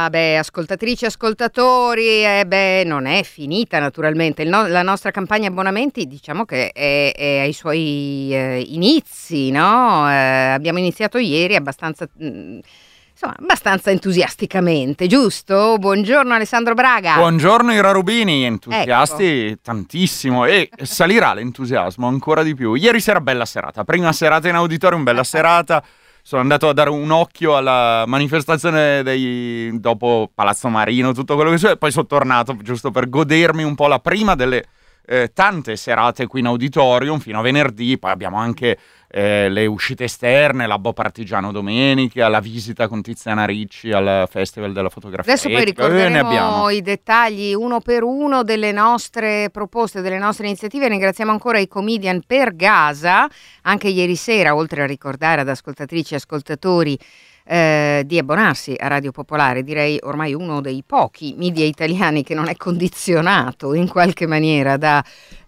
Ascoltatrici e ascoltatori, non è finita naturalmente. La nostra campagna abbonamenti, diciamo che è ai suoi inizi, no? Abbiamo iniziato ieri abbastanza entusiasticamente, giusto? Buongiorno Alessandro Braga. Buongiorno Ira Rubini, entusiasti tantissimo, e salirà l'entusiasmo ancora di più. Ieri sera bella serata, prima serata in auditorium, bella serata. Sono andato a dare un occhio alla manifestazione dopo Palazzo Marino, tutto quello che c'è, e poi sono tornato giusto per godermi un po' la prima delle tante serate qui in auditorium fino a venerdì. Poi abbiamo anche le uscite esterne, l'Abbo Partigiano domenica, la visita con Tiziana Ricci al Festival della Fotografia. Adesso poi ricorderemo i dettagli uno per uno delle nostre proposte, delle nostre iniziative. Ringraziamo ancora i Comedian per Gaza. Anche ieri sera, oltre a ricordare ad ascoltatrici e ascoltatori di abbonarsi a Radio Popolare, direi ormai uno dei pochi media italiani che non è condizionato in qualche maniera da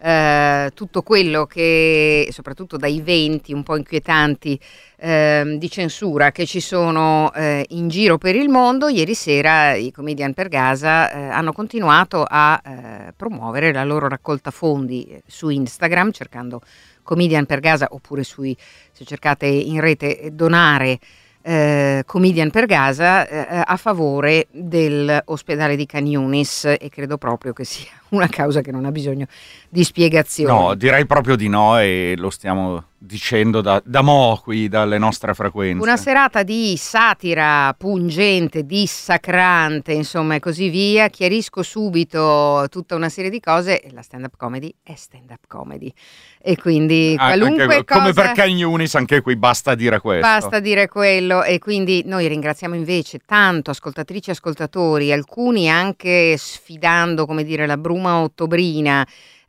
tutto quello che, soprattutto dai venti un po' inquietanti di censura che ci sono in giro per il mondo. Ieri sera i Comedian per Gaza hanno continuato a promuovere la loro raccolta fondi su Instagram, cercando Comedian per Gaza, oppure se cercate in rete donare Comedian per Gaza, a favore dell'ospedale di Khan Yunis, e credo proprio che sia una causa che non ha bisogno di spiegazioni. No, direi proprio di no, e lo stiamo dicendo da mo' qui, dalle nostre frequenze. Una serata di satira pungente, dissacrante, insomma, e così via. Chiarisco subito tutta una serie di cose: la stand-up comedy è stand-up comedy, e quindi qualunque cosa... Come per Khan Yunis, anche qui basta dire questo. Basta dire quello, e quindi noi ringraziamo invece tanto ascoltatrici e ascoltatori, alcuni anche sfidando, come dire, la bruma ottobrina,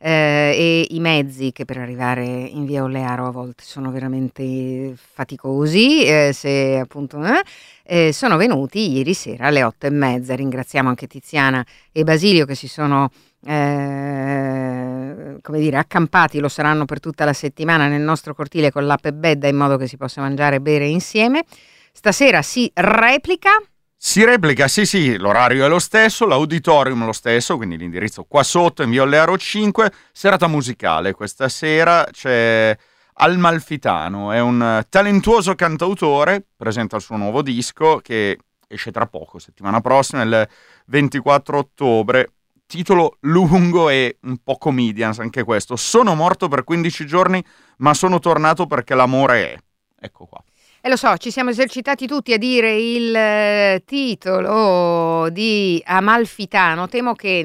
e i mezzi che per arrivare in via Ollearo a volte sono veramente faticosi, se appunto sono venuti ieri sera alle 8:30. Ringraziamo anche Tiziana e Basilio che si sono accampati, lo saranno per tutta la settimana, nel nostro cortile con l'app Bedda, in modo che si possa mangiare e bere insieme. Stasera si replica. Sì, l'orario è lo stesso, l'auditorium lo stesso, quindi l'indirizzo qua sotto in via Ollearo 5, serata musicale. Questa sera c'è Amalfitano, è un talentuoso cantautore, presenta il suo nuovo disco che esce tra poco, settimana prossima, il 24 ottobre, titolo lungo e un po' comedians anche questo. Sono morto per 15 giorni, ma sono tornato perché l'amore è. Ecco qua. E lo so, ci siamo esercitati tutti a dire il titolo di Amalfitano. Temo che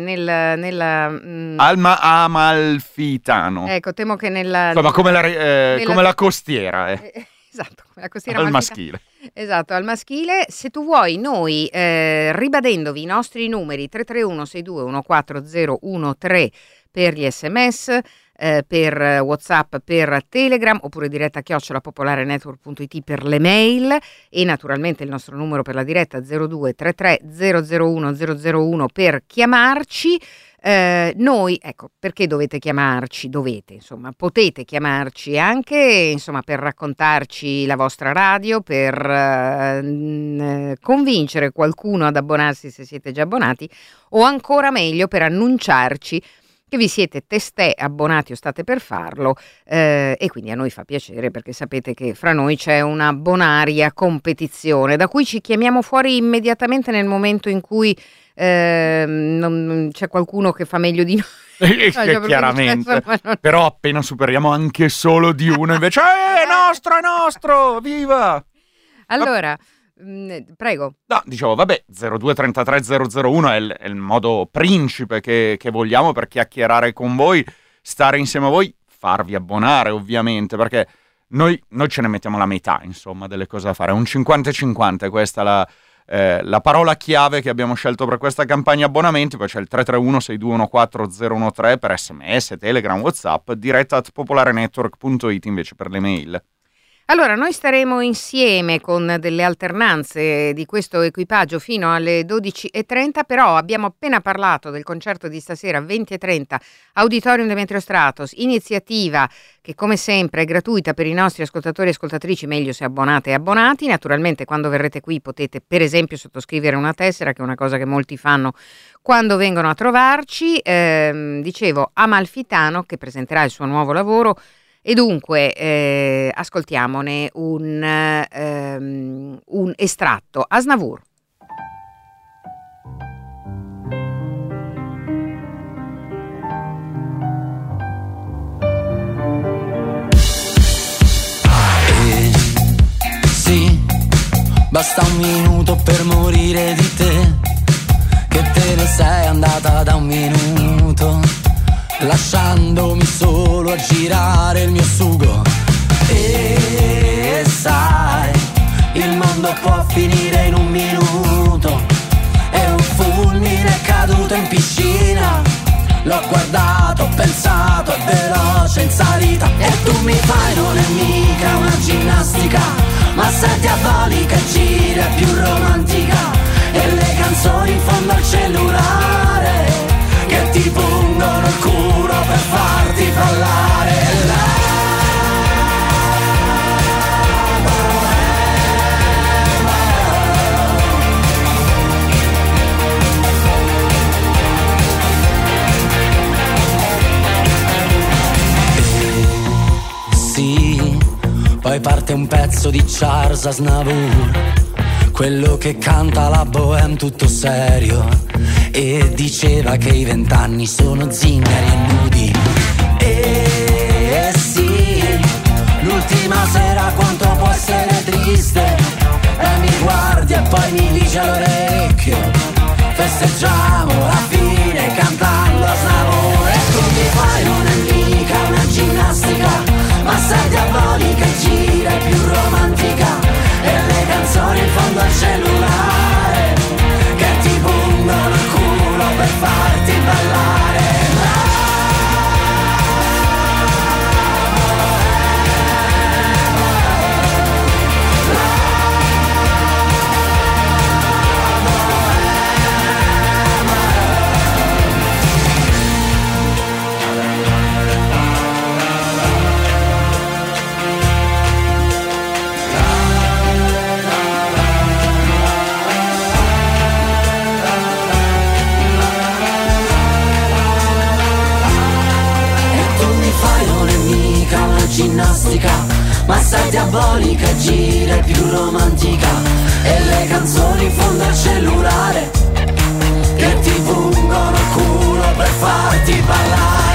Amalfitano. Ecco, temo che nella... Insomma, come la costiera. Esatto, come la costiera al maschile. Esatto, al maschile. Se tu vuoi, noi, ribadendovi i nostri numeri 331-6214-013 per gli SMS, per WhatsApp, per Telegram, oppure diretta @popolarenetwork.it per le mail, e naturalmente il nostro numero per la diretta 0233 001 001 per chiamarci. Noi, ecco, perché dovete chiamarci? Potete chiamarci anche, per raccontarci la vostra radio, per convincere qualcuno ad abbonarsi se siete già abbonati, o ancora meglio per annunciarci che vi siete testé abbonati o state per farlo, e quindi a noi fa piacere, perché sapete che fra noi c'è una bonaria competizione da cui ci chiamiamo fuori immediatamente nel momento in cui non c'è qualcuno che fa meglio di noi. Chiaramente, però appena superiamo anche solo di uno invece è nostro, viva! Allora, prego. No, dicevo, 0233 001 è il modo principe che vogliamo per chiacchierare con voi, stare insieme a voi, farvi abbonare ovviamente, perché noi ce ne mettiamo la metà, delle cose da fare. È un 50-50, questa è la parola chiave che abbiamo scelto per questa campagna abbonamenti. Poi c'è il 331-6214-013 per SMS, Telegram, WhatsApp, diretta @popolarenetwork.it invece per le mail. Allora, noi staremo insieme con delle alternanze di questo equipaggio fino alle 12:30, però abbiamo appena parlato del concerto di stasera 20:30, Auditorium Demetrio Stratos, iniziativa che come sempre è gratuita per i nostri ascoltatori e ascoltatrici, meglio se abbonate e abbonati. Naturalmente quando verrete qui potete per esempio sottoscrivere una tessera, che è una cosa che molti fanno quando vengono a trovarci. Dicevo, Amalfitano che presenterà il suo nuovo lavoro. E dunque ascoltiamone un estratto. Aznavour. Sì, basta un minuto per morire di te, che te ne sei andata da un minuto, lasciandomi solo a girare il mio sugo. E sai, il mondo può finire in un minuto, e un fulmine è caduto in piscina. L'ho guardato, ho pensato, è veloce in salita. E tu mi fai, non è mica una ginnastica, ma sei diabolica e gira, è più romantica. E le canzoni in fondo al cellulare, che ti pungono il culo per farti ballare. Sì, poi parte un pezzo di Charles Aznavour, quello che canta la bohème tutto serio, e diceva che i 20 anni sono zingari e nudi. E sì, l'ultima sera quanto può essere triste, e mi guardi e poi mi dice all'orecchio, festeggiamo la fine cantando Aznavour. E tu mi fai, non è mica una ginnastica, ma sei diabolica e gira, è più romantica. E le canzoni in fondo al cellulare, che ti pungono il culo per farti ballare. Ginnastica, ma sei diabolica e gira, è più romantica. E le canzoni in fondo al cellulare, che ti pungono il culo per farti ballare.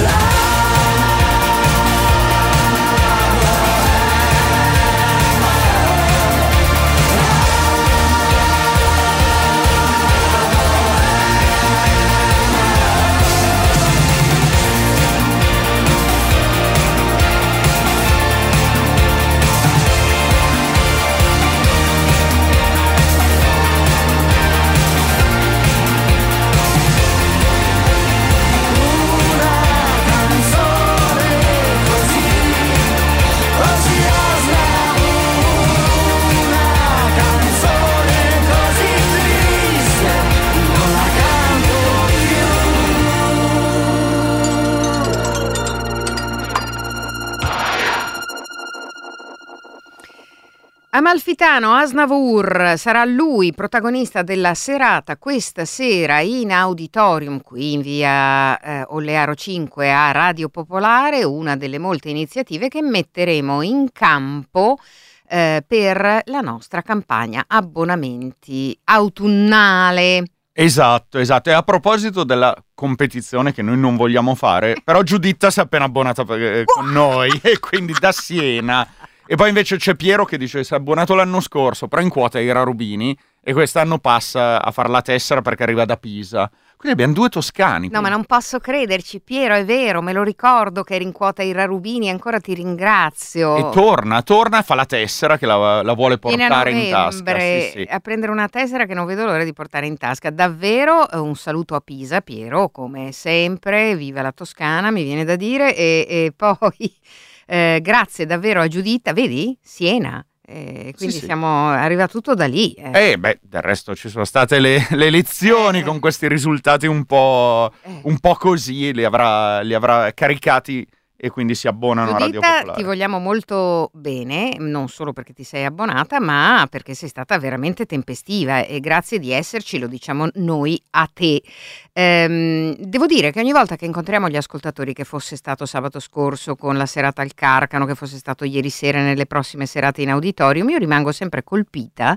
Amalfitano, Aznavour, sarà lui protagonista della serata questa sera in Auditorium qui in via Ollearo 5 a Radio Popolare, una delle molte iniziative che metteremo in campo per la nostra campagna abbonamenti autunnale. Esatto. E a proposito della competizione che noi non vogliamo fare, però Giuditta si è appena abbonata con noi e quindi da Siena. E poi invece c'è Piero che dice si è abbonato l'anno scorso, però in quota era Rubini e quest'anno passa a fare la tessera perché arriva da Pisa. Quindi abbiamo 2 toscani. No, ma non posso crederci, Piero, è vero, me lo ricordo che eri in quota Ira Rubini, ancora ti ringrazio. E torna e fa la tessera che la vuole portare in tasca. Sì. A prendere una tessera che non vedo l'ora di portare in tasca. Davvero un saluto a Pisa, Piero, come sempre, viva la Toscana, mi viene da dire, e poi Grazie davvero a Giuditta, vedi? Siena. Quindi sì. siamo arrivati tutto da lì. Del resto ci sono state le elezioni con questi risultati un po' così, li avrà caricati e quindi si abbonano a Radio Giuditta, Popolare. ti vogliamo molto bene, non solo perché ti sei abbonata, ma perché sei stata veramente tempestiva e grazie di esserci, lo diciamo noi a te. Devo dire che ogni volta che incontriamo gli ascoltatori, che fosse stato sabato scorso con la serata al Carcano, che fosse stato ieri sera nelle prossime serate in auditorium, io rimango sempre colpita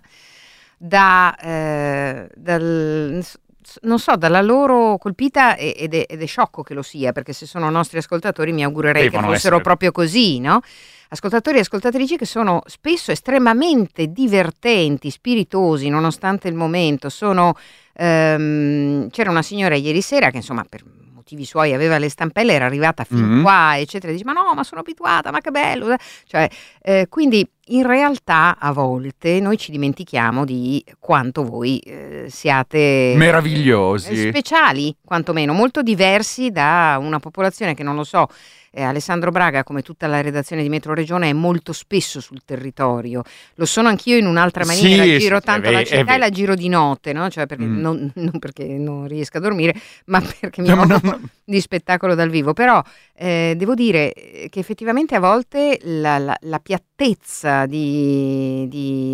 non so, dalla loro colpita ed è sciocco che lo sia, perché se sono nostri ascoltatori mi augurerei che fossero proprio così, no? Ascoltatori e ascoltatrici che sono spesso estremamente divertenti, spiritosi, nonostante il momento. C'era una signora ieri sera che insomma per motivi suoi aveva le stampelle, era arrivata fin qua, eccetera, dice: ma no, ma sono abituata, ma che bello, cioè, quindi in realtà a volte noi ci dimentichiamo di quanto voi siate meravigliosi, speciali, quantomeno molto diversi da una popolazione che, non lo so, Alessandro Braga, come tutta la redazione di Metro Regione, è molto spesso sul territorio. Lo sono anch'io in un'altra maniera, giro tanto la città e la giro di notte, no? Cioè perché non perché non riesco a dormire, ma perché mi occupo di spettacolo dal vivo. Però devo dire che effettivamente a volte la piattezza di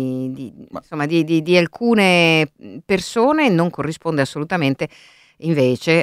alcune persone non corrisponde assolutamente invece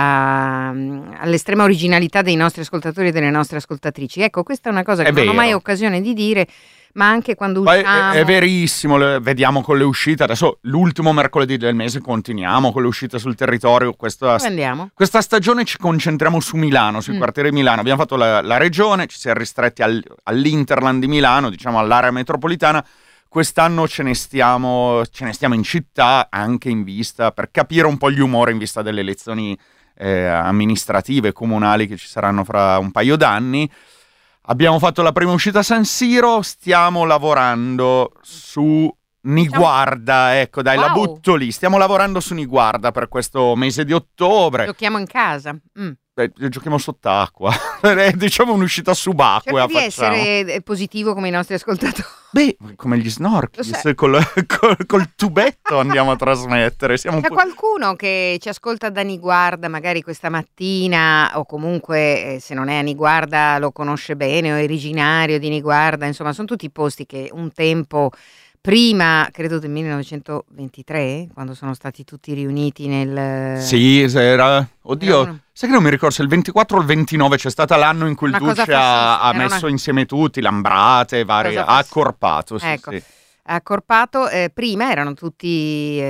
all'estrema originalità dei nostri ascoltatori e delle nostre ascoltatrici. Ecco, questa è una cosa che non ho mai occasione di dire, ma anche quando usciamo... È verissimo, vediamo con le uscite. Adesso l'ultimo mercoledì del mese continuiamo con le uscite sul territorio. Questa stagione ci concentriamo su Milano, sui quartieri di Milano. Abbiamo fatto la regione, ci siamo ristretti all'Interland di Milano, diciamo all'area metropolitana. Quest'anno ce ne stiamo in città, anche in vista, per capire un po' gli umori in vista delle elezioni amministrative comunali che ci saranno fra un paio d'anni. Abbiamo fatto la prima uscita a San Siro, stiamo lavorando su Niguarda, ecco dai, la butto lì. Stiamo lavorando su Niguarda per questo mese di ottobre. Giochiamo in casa. Giochiamo sott'acqua, diciamo un'uscita subacquea. Cerca di essere positivo come i nostri ascoltatori. Come gli snorkeling, col tubetto andiamo a trasmettere. C'è qualcuno che ci ascolta da Niguarda magari questa mattina, o comunque se non è a Niguarda lo conosce bene, o è originario di Niguarda, insomma sono tutti posti che un tempo... Prima, credo del 1923, quando sono stati tutti riuniti nel... Sì, era... Oddio, sai che non mi ricordo se il 24 o il 29 c'è stato l'anno in cui il Duce ha messo insieme tutti, Lambrate, ha accorpato. Ecco. Sì. Accorpato, prima erano tutti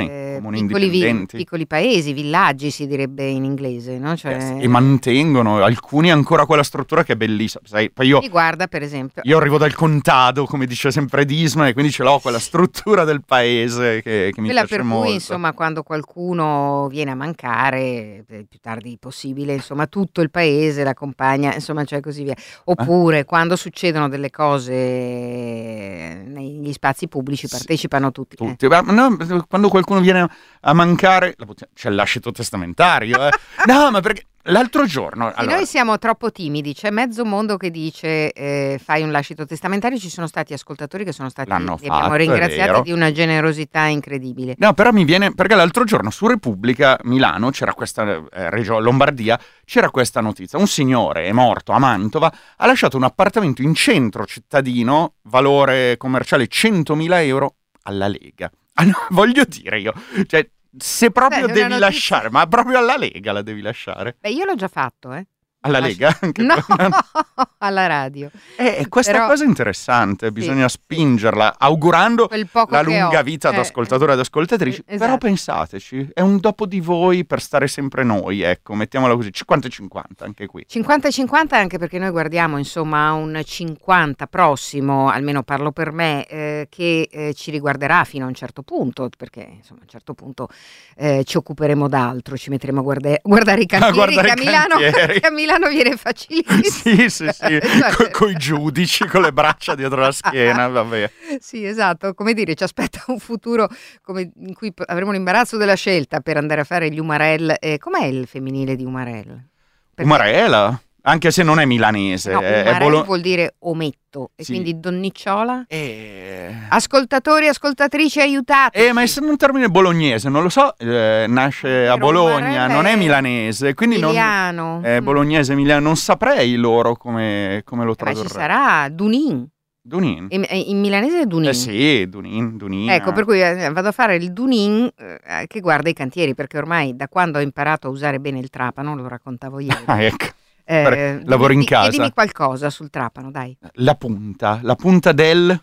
piccoli paesi, villaggi si direbbe in inglese, no? Cioè... E mantengono alcuni ancora quella struttura che è bellissima. Sai, poi mi guarda per esempio. Io arrivo dal contado, come dice sempre Disma, e quindi ce l'ho quella struttura del paese che mi piace per molto. Cui insomma quando qualcuno viene a mancare, il più tardi possibile, insomma tutto il paese l'accompagna, insomma cioè così via. Oppure quando succedono delle cose negli spazi pubblici partecipano tutti. No, quando qualcuno viene a mancare c'è il lascito testamentario. No, ma perché l'altro giorno noi siamo troppo timidi, c'è mezzo mondo che dice fai un lascito testamentario. Ci sono stati ascoltatori che sono stati abbiamo ringraziati di una generosità incredibile. No, però mi viene perché l'altro giorno su Repubblica Milano c'era questa Lombardia, c'era questa notizia: un signore è morto a Mantova, ha lasciato un appartamento in centro cittadino, valore commerciale 100.000 euro, alla Lega. Voglio dire io, cioè, se proprio devi lasciare, ma proprio alla Lega la devi lasciare. Io l'ho già fatto, Alla Lega? No, alla radio. Questa cosa è interessante, bisogna spingerla, augurando la lunga vita ad ascoltatori e ad ascoltatrici. Esatto. Però pensateci, è un dopo di voi per stare sempre noi, ecco, mettiamola così, 50-50 anche qui. 50-50 anche perché noi guardiamo insomma a un 50 prossimo, almeno parlo per me, che ci riguarderà fino a un certo punto, perché insomma a un certo punto ci occuperemo d'altro, ci metteremo a guardare i cantieri, che a Milano viene facilissimo. Sì. Con i giudici, con le braccia dietro la schiena, vabbè. Sì, esatto, come dire, ci aspetta un futuro in cui avremo l'imbarazzo della scelta per andare a fare gli Umarell. Com'è il femminile di Umarell? Umarella? Anche se non è milanese. No, è vuol dire ometto, e sì. quindi donnicciola? Ascoltatori, ascoltatrici, aiutate. Ma è un termine bolognese, non lo so, nasce a Bologna, non è milanese, quindi Emiliano. Bolognese, emiliano, non saprei loro come lo tradurrei. Ci sarà Dunin. Dunin. In milanese è Dunin. Sì, Dunin. Ecco, per cui vado a fare il Dunin che guarda i cantieri, perché ormai da quando ho imparato a usare bene il trapano, lo raccontavo ieri. Ecco. Lavoro in casa. Chiedimi qualcosa sul trapano, dai. La punta del...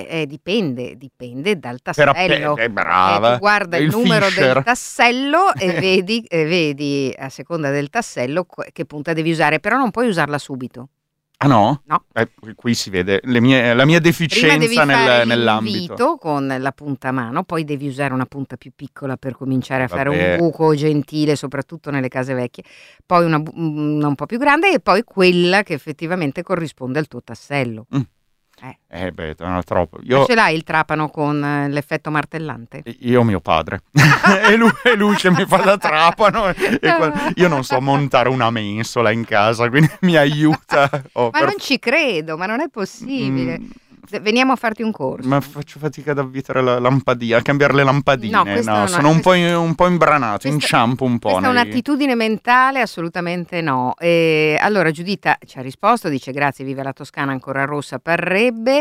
Dipende dal tassello. Brava. Tu guarda il numero del tassello e vedi a seconda del tassello che punta devi usare, però non puoi usarla subito. Ah no? No. Qui si vede la mia deficienza Prima devi fare nell'ambito. l'invito con la punta a mano, poi devi usare una punta più piccola per cominciare a fare un buco gentile, soprattutto nelle case vecchie, poi una un po' più grande e poi quella che effettivamente corrisponde al tuo tassello. No, troppo. Ce l'hai il trapano con l'effetto martellante? Io mio padre. e lui che mi fa da trapano. Io non so montare una mensola in casa, quindi mi aiuta. Ma non ci credo, ma non è possibile. Veniamo a farti un corso. Ma faccio fatica ad avvitare la lampadina, a cambiare le lampadine. No, sono un po' imbranato, inciampo un po'. Questa è un'attitudine mentale? Assolutamente no. Allora Giuditta ci ha risposto, dice grazie, viva la Toscana ancora rossa, parrebbe.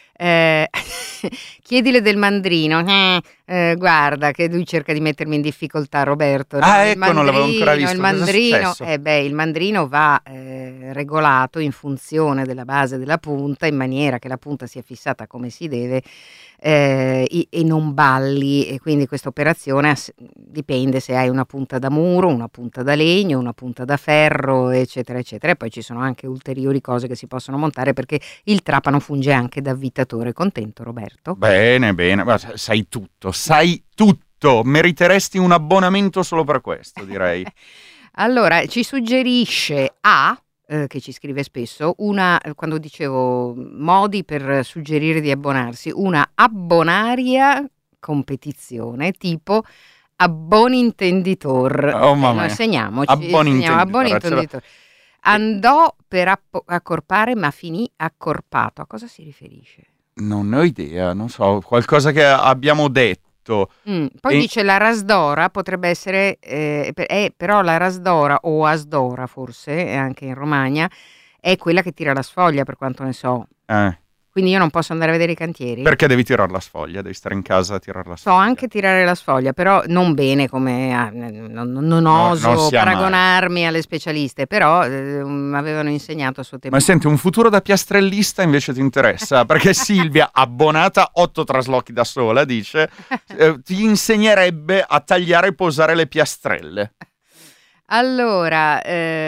Chiedile del mandrino. Guarda che lui cerca di mettermi in difficoltà, Roberto. Ecco, non l'avevo ancora visto. Il mandrino, il mandrino va regolato in funzione della base della punta, in maniera che la punta sia fissata come si deve e non balli, e quindi questa operazione dipende se hai una punta da muro, una punta da legno, una punta da ferro, eccetera eccetera, e poi ci sono anche ulteriori cose che si possono montare, perché il trapano funge anche da avvitatore. Contento, Roberto? Bene, sai tutto, meriteresti un abbonamento solo per questo, direi. Allora, ci suggerisce che ci scrive spesso, quando dicevo modi per suggerire di abbonarsi, una abbonaria competizione tipo abbonintenditor. Noi segniamoci. Abbonintenditor. Andò per accorpare ma finì accorpato. A cosa si riferisce? Non ne ho idea, non so, qualcosa che abbiamo detto. Poi dice la rasdora potrebbe essere, però la rasdora o asdora forse, anche in Romagna, è quella che tira la sfoglia, per quanto ne so. Quindi io non posso andare a vedere i cantieri? Perché devi tirare la sfoglia, devi stare in casa a tirare la sfoglia. So anche tirare la sfoglia, però non bene, come non oso paragonarmi alle specialiste, però avevano insegnato a suo tempo. Ma senti, un futuro da piastrellista invece ti interessa? Perché Silvia, abbonata 8 traslochi da sola, dice, ti insegnerebbe a tagliare e posare le piastrelle. Allora,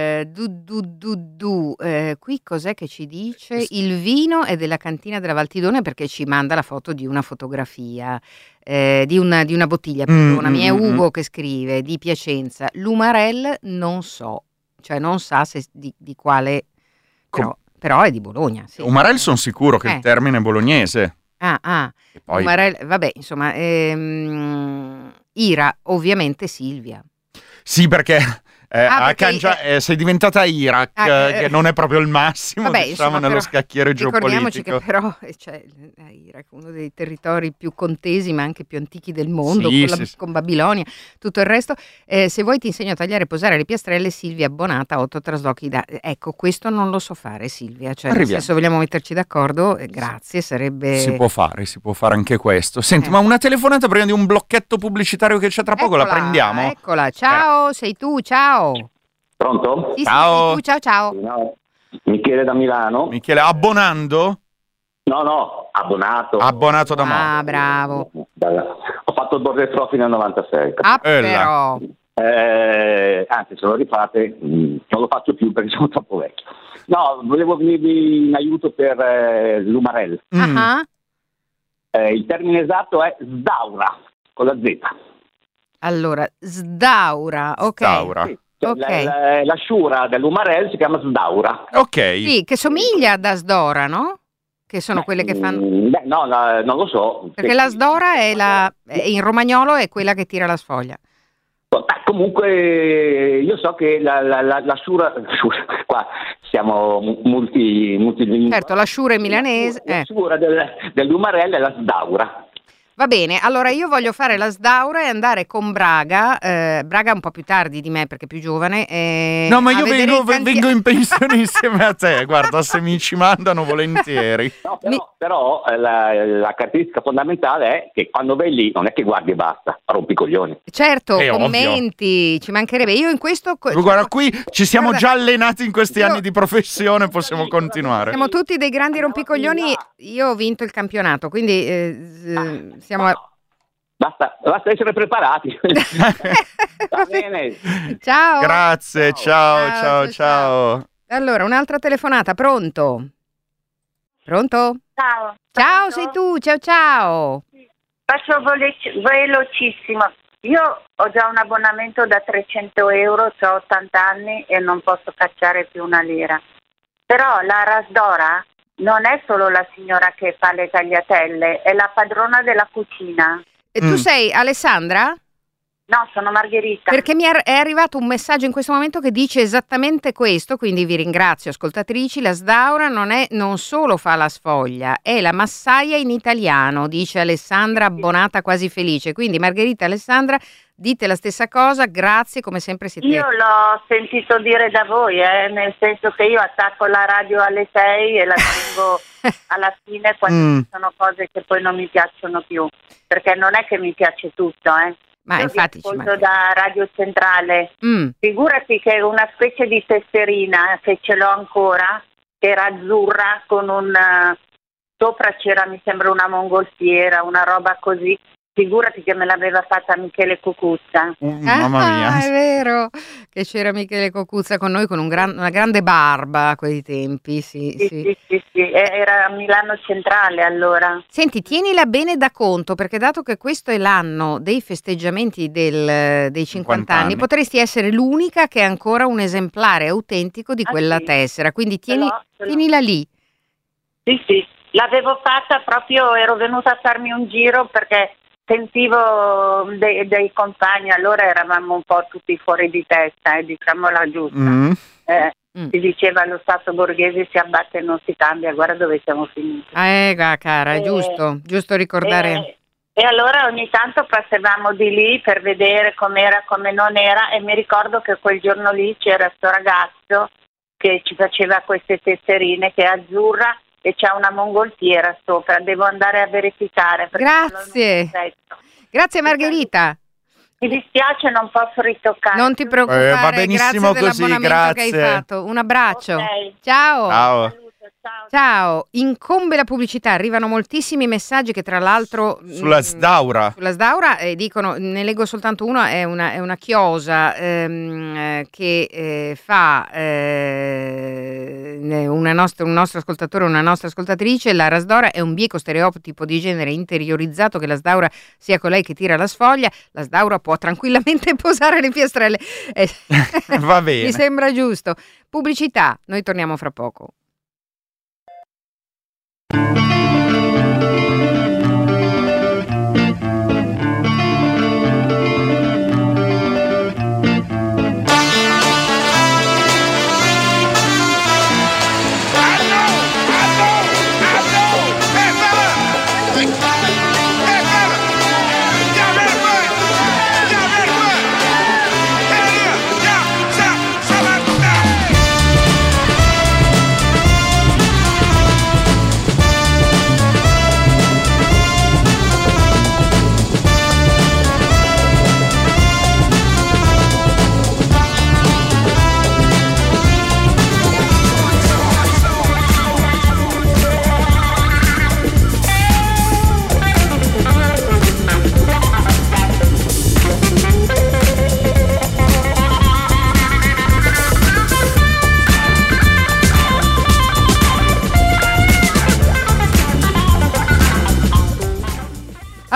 qui cos'è che ci dice? Il vino è della cantina della Valtidone, perché ci manda la foto di una fotografia, di una bottiglia, perdonami, è Ugo che scrive, di Piacenza. L'Umarell non so, cioè non sa se di quale, però è di Bologna. Sì. Umarell sono sicuro che il termine è bolognese. E poi... Umarell, vabbè, insomma, Ira, ovviamente Silvia. Sì, perché sei diventata Iraq, che non è proprio il massimo, diciamo, nello scacchiere geopolitico. Ricordiamoci che però Iraq è uno dei territori più contesi, ma anche più antichi del mondo, con Babilonia, tutto il resto. Se vuoi ti insegno a tagliare e posare le piastrelle, Silvia abbonata, 8 traslochi ecco, questo non lo so fare, Silvia, cioè nel senso, vogliamo metterci d'accordo, grazie, sarebbe... Si può fare anche questo. Senti, ma una telefonata prima di un blocchetto pubblicitario che c'è tra poco, la prendiamo? Eccola, ciao, sei tu, ciao. Pronto? Sì, ciao. Sì, ciao. No. Michele da Milano. Michele, abbonando? No, abbonato. Abbonato da Mo. Bravo. Ho fatto il border trophy nel 96. Però. Anzi, se lo rifate, non lo faccio più perché sono troppo vecchio. No, volevo venirvi in aiuto per l'Umarell. Il termine esatto è sdaura, con la Z. Allora, sdaura, ok. Sdaura. Sì. La sciura dell'Umarell si chiama sdaura. Ok. Sì, che somiglia ad asdora, no? Che sono quelle che fanno... non lo so. Perché la sdora è in romagnolo è quella che tira la sfoglia. Comunque io so che la Sura qua siamo multi certo, la Sciura è milanese. La Sciura dell'Umarella è la Sdaura. Va bene, allora io voglio fare la Sdaura e andare con Braga. Braga un po' più tardi di me perché è più giovane. No, ma io vengo in pensione insieme a te, guarda, se mi ci mandano volentieri. No, però la caratteristica fondamentale è che quando vai lì non è che guardi e basta, rompi i coglioni. Certo, commenti, ovvio. Ci mancherebbe. Io in questo... Guarda, qui ci siamo già allenati in questi anni di professione, possiamo continuare. Siamo tutti dei grandi rompicoglioni, io ho vinto il campionato, quindi... Basta essere preparati. Va bene. Ciao. Grazie, ciao. Allora, un'altra telefonata, pronto? Pronto? Ciao, sei tu, ciao. Faccio velocissimo. Io ho già un abbonamento da 300 euro, ho 80 anni e non posso cacciare più una lira. Però la Rasdora non è solo la signora che fa le tagliatelle, è la padrona della cucina. E tu sei Alessandra? No, sono Margherita. Perché mi è arrivato un messaggio in questo momento che dice esattamente questo, quindi vi ringrazio ascoltatrici. La Sdaura non solo fa la sfoglia, è la massaia in italiano, dice Alessandra, abbonata quasi felice. Quindi Margherita e Alessandra, dite la stessa cosa, grazie, come sempre siete... Io l'ho sentito dire da voi, nel senso che io attacco la radio alle 6 e la tengo alla fine quando ci sono cose che poi non mi piacciono più, perché non è che mi piace tutto, Ma io infatti vi ascolto da Radio Centrale. Figurati che una specie di tesserina, che ce l'ho ancora, che era azzurra con sopra c'era, mi sembra, una mongolfiera, una roba così. Figurati che me l'aveva fatta Michele Cucuzza. Mamma mia. È vero che c'era Michele Cucuzza con noi con una grande barba a quei tempi, sì. Era a Milano Centrale allora. Senti, tienila bene da conto, perché dato che questo è l'anno dei festeggiamenti dei 50 anni, potresti essere l'unica che ha ancora un esemplare autentico di quella tessera, quindi tienila lì. Sì, l'avevo fatta proprio, ero venuta a farmi un giro perché sentivo dei compagni, allora eravamo un po' tutti fuori di testa, diciamola giusta. Si diceva lo Stato borghese si abbatte e non si cambia, guarda dove siamo finiti. Cara, è giusto ricordare. E allora ogni tanto passavamo di lì per vedere com'era, come non era, e mi ricordo che quel giorno lì c'era sto ragazzo che ci faceva queste tesserine che è azzurra e c'ha una mongolfiera sopra, devo andare a verificare. Grazie Margherita. Mi dispiace, non posso ritoccare. Non ti preoccupare, va benissimo grazie così, grazie. Che hai fatto. Un abbraccio. Okay. Ciao. Ciao, incombe la pubblicità, arrivano moltissimi messaggi che tra l'altro sulla Sdaura dicono, ne leggo soltanto uno, è una chiosa che fa un nostro ascoltatore, una nostra ascoltatrice. La Rasdora è un bieco stereotipo di genere interiorizzato che la Sdaura sia colei che tira la sfoglia. La Sdaura può tranquillamente posare le piastrelle. Va bene, mi sembra giusto. Pubblicità, noi torniamo fra poco.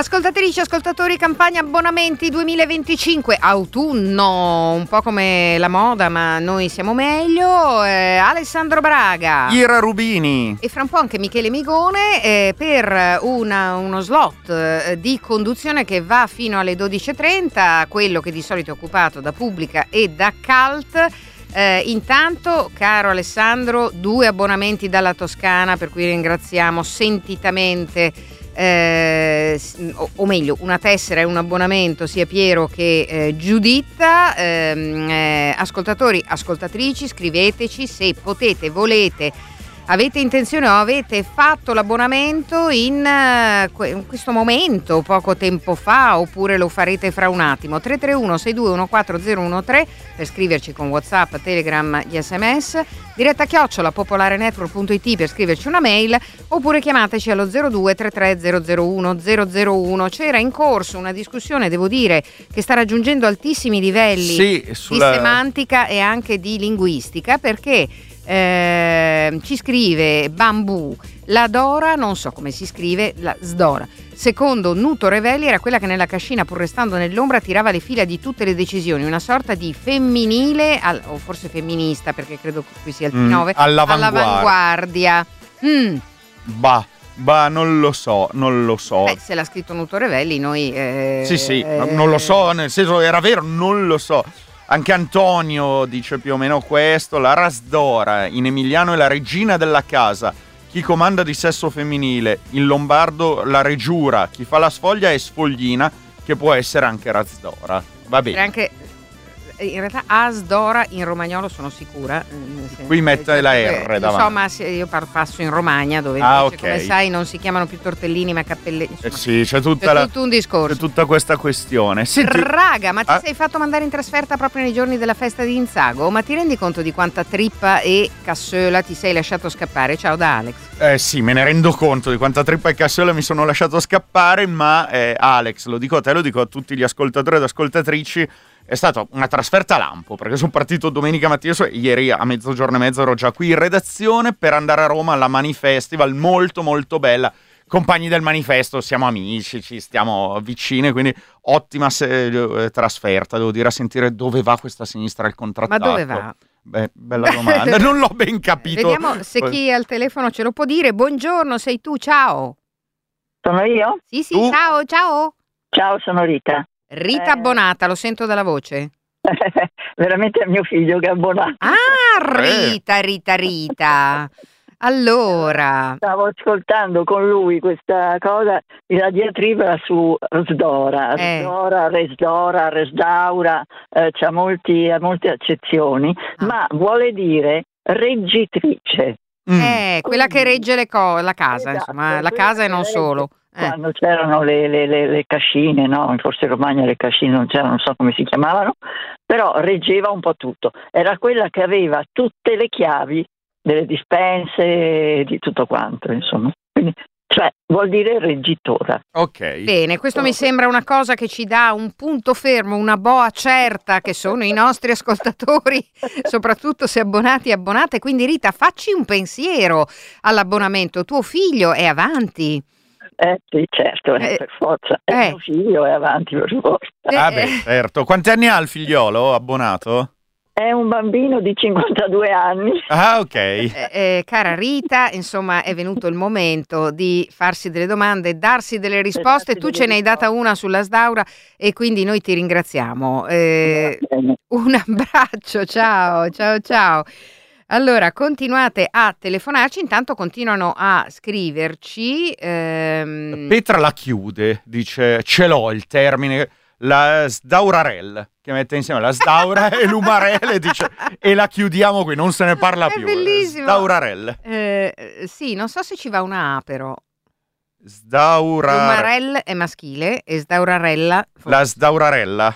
Ascoltatrici, ascoltatori, campagna abbonamenti 2025, autunno, un po' come la moda, ma noi siamo meglio. Alessandro Braga, Ira Rubini e fra un po' anche Michele Migone per uno slot di conduzione che va fino alle 12.30, quello che di solito è occupato da Pubblica e da Cult. Intanto, caro Alessandro, 2 abbonamenti dalla Toscana, per cui ringraziamo sentitamente. O meglio, una tessera e un abbonamento sia Piero che Giuditta. Ascoltatori, ascoltatrici, scriveteci se potete, volete, avete intenzione o avete fatto l'abbonamento in questo momento, poco tempo fa, oppure lo farete fra un attimo. 331-6214013 per scriverci con WhatsApp, Telegram, gli SMS, diretta @popolarenetwork.it per scriverci una mail, oppure chiamateci allo 02 33 001 001. C'era in corso una discussione, devo dire, che sta raggiungendo altissimi livelli di semantica e anche di linguistica, perché ci scrive Bambù, la Dora, non so come si scrive, la Sdora, secondo Nuto Revelli era quella che nella cascina, pur restando nell'ombra, tirava le fila di tutte le decisioni, una sorta di femminile o forse femminista, perché credo qui sia il P9, all'avanguardia. Bah, non lo so. Se l'ha scritto Nuto Revelli, noi sì, non lo so, nel senso, era vero, non lo so. Anche Antonio dice più o meno questo. La Rasdora in emiliano è la regina della casa, chi comanda di sesso femminile. In lombardo la regiura, chi fa la sfoglia è sfoglina, che può essere anche Rasdora. Va bene. Anche, in realtà Asdora in romagnolo sono sicura. Qui mette la R davanti. Insomma, io passo in Romagna, dove invece, come sai, non si chiamano più tortellini ma cappelletti. Sì, c'è tutto un discorso. C'è tutta questa questione. Senti, raga, ma ti sei fatto mandare in trasferta proprio nei giorni della festa di Inzago? Ma ti rendi conto di quanta trippa e cassola ti sei lasciato scappare? Ciao da Alex. Sì, me ne rendo conto di quanta trippa e cassola mi sono lasciato scappare, ma Alex, lo dico a te, lo dico a tutti gli ascoltatori ed ascoltatrici, è stata una trasferta lampo, perché sono partito domenica mattina, ieri a mezzogiorno e mezzo ero già qui in redazione per andare a Roma alla Manifestival, molto molto bella. Compagni del Manifesto, siamo amici, ci stiamo vicini, quindi ottima trasferta, devo dire, a sentire dove va questa sinistra al contrattacco. Ma dove va? Beh, bella domanda, non l'ho ben capito. Vediamo se chi è al telefono ce lo può dire. Buongiorno, sei tu, ciao. Sono io? Sì, ciao. Ciao, sono Rita. Rita abbonata, lo sento dalla voce. Veramente è mio figlio che è abbonato. Rita. Allora, stavo ascoltando con lui questa cosa, la diatriba su Resdora, Resdaura, c'ha molte accezioni, ma vuole dire reggitrice. Quella che regge la casa, esatto, insomma, la casa e non solo. Quando c'erano le cascine, no? Forse in Romagna le cascine non c'erano, non so come si chiamavano, però reggeva un po' tutto. Era quella che aveva tutte le chiavi delle dispense, di tutto quanto, insomma. Quindi, cioè, vuol dire reggitora. Ok. Bene, questo mi sembra una cosa che ci dà un punto fermo, una boa certa, che sono i nostri ascoltatori, soprattutto se abbonati e abbonate. Quindi Rita, facci un pensiero all'abbonamento. Tuo figlio è avanti. Sì, certo, per forza. Mio figlio è avanti, per forza. Certo. Quanti anni ha il figliolo abbonato? È un bambino di 52 anni. Ok. Cara Rita, insomma, è venuto il momento di farsi delle domande, darsi delle risposte. Tu ce ne hai data una sulla Sdaura e quindi noi ti ringraziamo. Un abbraccio, ciao. Allora, continuate a telefonarci, intanto continuano a scriverci. Petra la chiude, dice, ce l'ho il termine, la Sdaurarella, che mette insieme la Sdaura e l'Umarelle, dice, e la chiudiamo qui, non se ne parla più. È bellissimo. Sdaurarella. Sì, non so se ci va una A però. L'Umarelle è maschile e Sdaurarella. La Sdaurarella.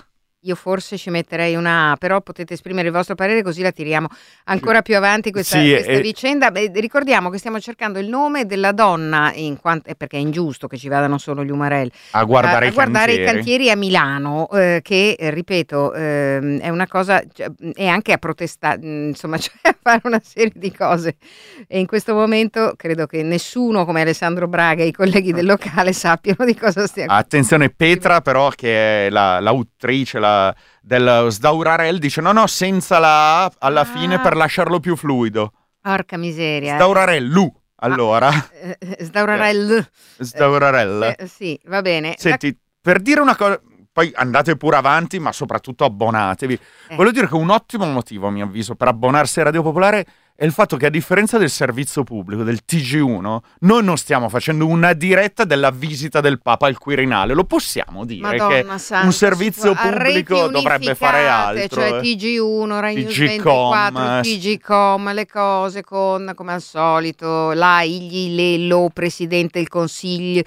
Io forse ci metterei una A, però potete esprimere il vostro parere così la tiriamo ancora più avanti questa vicenda. Ricordiamo che stiamo cercando il nome della donna, perché è ingiusto che ci vadano solo gli Umarell a guardare i cantieri a Milano, che ripeto è una cosa, e anche a protestare, insomma, cioè a fare una serie di cose, e in questo momento credo che nessuno come Alessandro Braga e i colleghi del locale sappiano di cosa stiamo. Attenzione, Petra però, che è l'autrice del Sdaurarel, dice no, senza la A alla fine per lasciarlo più fluido. Porca miseria. Sdaurarellu, allora. Sdaurarel. Sì, va bene. Senti, per dire una cosa, poi andate pure avanti, ma soprattutto abbonatevi. Voglio dire che un ottimo motivo, a mio avviso, per abbonarsi a Radio Popolare è il fatto che, a differenza del servizio pubblico, del TG1, noi non stiamo facendo una diretta della visita del Papa al Quirinale. Lo possiamo dire, Madonna Santa, un servizio pubblico dovrebbe fare altro. Cioè TG1, Rai News 24, TGcom, le cose come al solito, la Lello, Presidente del Consiglio,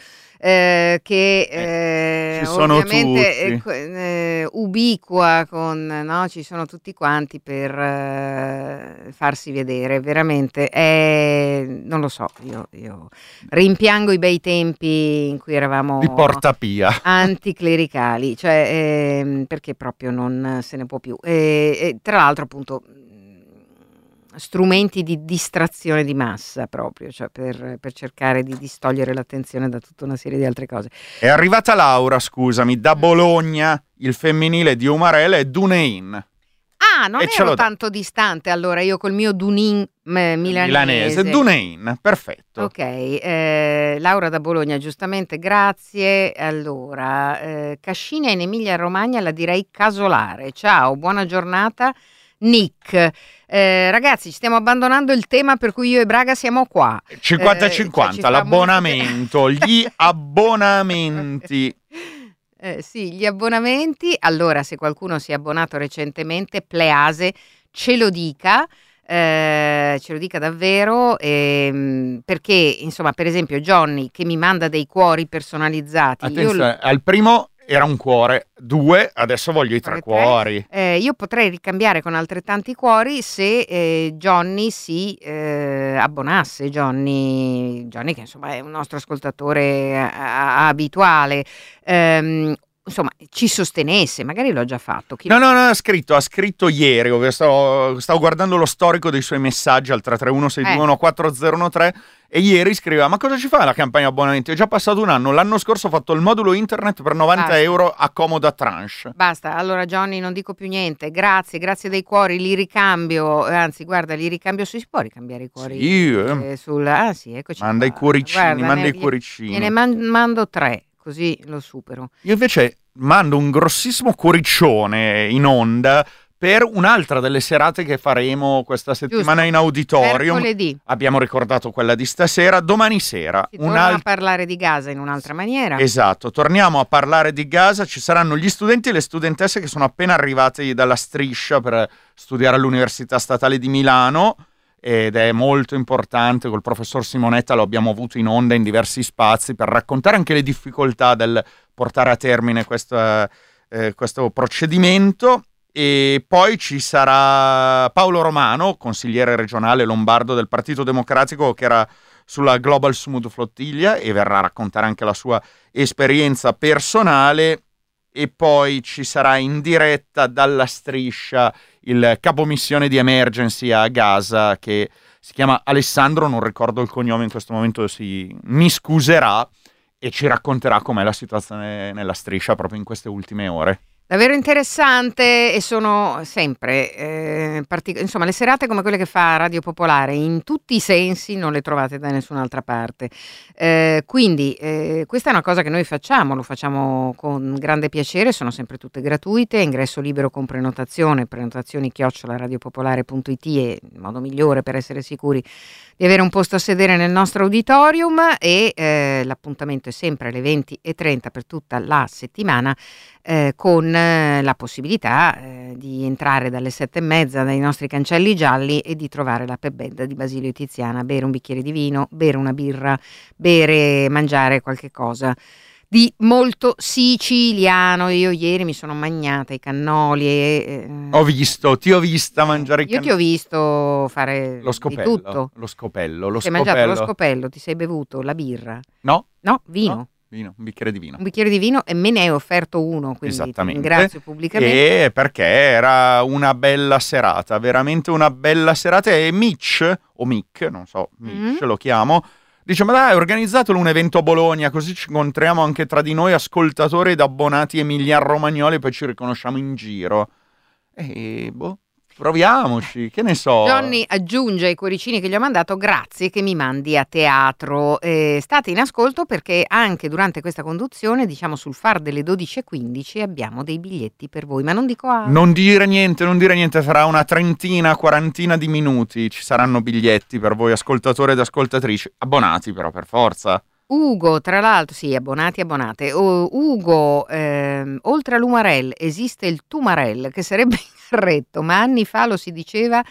che ci sono ovviamente ubiqua ci sono tutti quanti per farsi vedere, veramente non lo so, io rimpiango i bei tempi in cui eravamo di Portapia anticlericali, cioè perché proprio non se ne può più, tra l'altro appunto strumenti di distrazione di massa proprio, cioè per cercare di distogliere l'attenzione da tutta una serie di altre cose. È arrivata Laura, scusami, da Bologna, il femminile di Umarell è Dunein. Ah, non ero tanto distante allora, io col mio Dunin milanese. Dunein, perfetto. Ok, Laura da Bologna, giustamente, grazie. Allora, Cascina in Emilia Romagna la direi casolare. Ciao, buona giornata. Nick, ragazzi, ci stiamo abbandonando il tema per cui io e Braga siamo qua. 50-50, l'abbonamento, gli abbonamenti. Sì, gli abbonamenti. Allora, se qualcuno si è abbonato recentemente, Please, ce lo dica davvero, perché insomma, per esempio Johnny che mi manda dei cuori personalizzati. Attenzione, al primo era un cuore, 2, adesso voglio i 3 cuori. Io potrei ricambiare con altrettanti cuori se Johnny si abbonasse. Johnny che insomma è un nostro ascoltatore abituale. Insomma, ci sostenesse, magari l'ho già fatto. No, ha scritto ieri, stavo guardando lo storico dei suoi messaggi al 331-621-4013 e ieri scriveva: ma cosa ci fa la campagna abbonamenti? È già passato un anno, l'anno scorso ho fatto il modulo internet per 90 euro a comoda tranche. Basta, allora Johnny non dico più niente, grazie dei cuori, li ricambio, anzi guarda, li ricambio, si può ricambiare i cuori? Sì, eccoci manda qua. I cuoricini, Guarda, i cuoricini. Gliene mando 3. Così lo supero. Io invece mando un grossissimo cuoricione in onda per un'altra delle serate che faremo questa settimana in auditorium. Mercoledì. Abbiamo ricordato quella di stasera. Domani sera torniamo a parlare di Gaza in un'altra maniera. Esatto, torniamo a parlare di Gaza. Ci saranno gli studenti e le studentesse che sono appena arrivati dalla Striscia per studiare all'Università Statale di Milano, ed è molto importante. Col professor Simonetta lo abbiamo avuto in onda in diversi spazi per raccontare anche le difficoltà del portare a termine questo procedimento. E poi ci sarà Paolo Romano, consigliere regionale lombardo del Partito Democratico, che era sulla Global Smooth Flottiglia e verrà a raccontare anche la sua esperienza personale. E poi ci sarà in diretta dalla Striscia il capomissione di Emergency a Gaza, che si chiama Alessandro, non ricordo il cognome in questo momento, mi scuserà, e ci racconterà com'è la situazione nella Striscia proprio in queste ultime ore. Davvero interessante, e sono sempre insomma, le serate come quelle che fa Radio Popolare in tutti i sensi non le trovate da nessun'altra parte, quindi questa è una cosa che noi facciamo, lo facciamo con grande piacere, sono sempre tutte gratuite, ingresso libero con prenotazione, prenotazioni@radiopopolare.it è il modo migliore per essere sicuri di avere un posto a sedere nel nostro auditorium, e l'appuntamento è sempre alle 20:30 per tutta la settimana, con la possibilità di entrare dalle 7:30 dai nostri cancelli gialli e di trovare la pep band di Basilio e Tiziana, bere un bicchiere di vino, bere una birra, mangiare qualche cosa di molto siciliano. Io ieri mi sono mangiata i cannoli ti ho vista mangiare i cannoli. Io ti ho visto fare lo scopello, di tutto. Lo scopello. Ti hai mangiato lo scopello, ti sei bevuto la birra? No, vino. No. Vino, un bicchiere di vino. Un bicchiere di vino e me ne hai offerto uno, quindi ti ringrazio pubblicamente. E perché era una bella serata, veramente una bella serata. E Mitch, o Mick, non so, Mitch lo chiamo, dice: ma dai, organizzatelo un evento a Bologna, così ci incontriamo anche tra di noi ascoltatori ed abbonati emiliano-romagnoli e poi ci riconosciamo in giro. E proviamoci, che ne so. Johnny aggiunge ai cuoricini che gli ho mandato: grazie che mi mandi a teatro. State in ascolto perché anche durante questa conduzione, diciamo sul far delle 12:15, abbiamo dei biglietti per voi, ma non dico altro. Non dire niente, fra una 30-40 di minuti ci saranno biglietti per voi ascoltatori ed ascoltatrici, abbonati però per forza. Ugo, tra l'altro, sì, abbonati, abbonate. Ugo, oltre all'Umarell esiste il Tumarell, che sarebbe in carretto, ma anni fa lo si diceva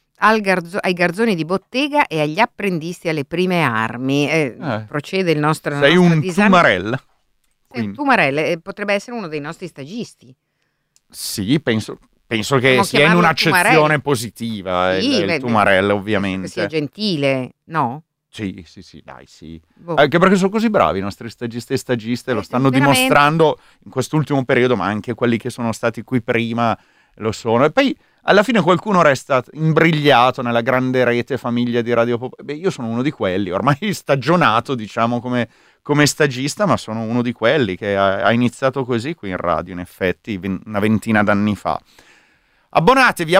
ai garzoni di bottega e agli apprendisti alle prime armi. Procede il nostro. Sei un Tumarell? Sei un Tumarell, potrebbe essere uno dei nostri stagisti. Sì, penso che sia in un'accezione positiva, sì, il Tumarell, ovviamente. Che sia gentile, no? Sì, dai, sì. Anche perché sono così bravi i nostri stagisti e stagiste, lo stanno dimostrando in quest'ultimo periodo, ma anche quelli che sono stati qui prima lo sono. E poi alla fine qualcuno resta imbrigliato nella grande rete famiglia di Radio Popolare. Io sono uno di quelli, ormai stagionato, diciamo, come stagista, ma sono uno di quelli che ha iniziato così qui in radio, in effetti, una ventina d'anni fa. Abbonatevi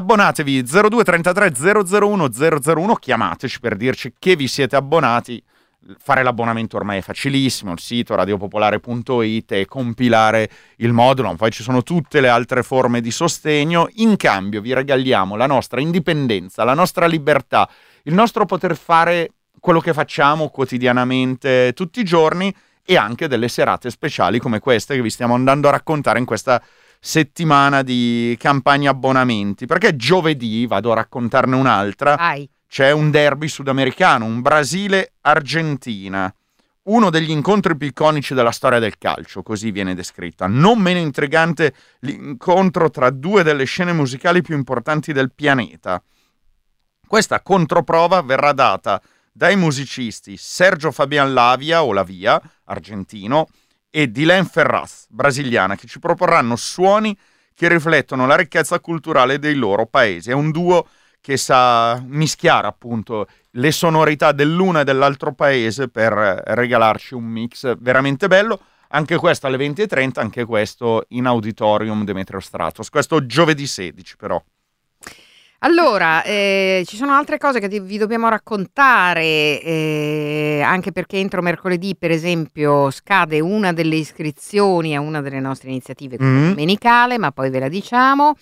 0233 001 001, chiamateci per dirci che vi siete abbonati. Fare l'abbonamento ormai è facilissimo, il sito radiopopolare.it e compilare il modulo, poi ci sono tutte le altre forme di sostegno. In cambio vi regaliamo la nostra indipendenza, la nostra libertà, il nostro poter fare quello che facciamo quotidianamente tutti i giorni e anche delle serate speciali come queste che vi stiamo andando a raccontare in questa settimana di campagna abbonamenti, perché giovedì vado a raccontarne un'altra. C'è un derby sudamericano, un Brasile-Argentina, uno degli incontri più iconici della storia del calcio, così viene descritta. Non meno intrigante l'incontro tra due delle scene musicali più importanti del pianeta. Questa controprova verrà data dai musicisti Sergio Fabian Lavia, o Lavia, argentino, e Dylan Ferraz, brasiliana, che ci proporranno suoni che riflettono la ricchezza culturale dei loro paesi. È un duo che sa mischiare appunto le sonorità dell'uno e dell'altro paese per regalarci un mix veramente bello. Anche questo alle 20:30, anche questo in Auditorium Demetrio Stratos. Questo giovedì 16 però. Allora, ci sono altre cose che vi dobbiamo raccontare, anche perché entro mercoledì, per esempio, scade una delle iscrizioni a una delle nostre iniziative domenicale, ma poi ve la diciamo.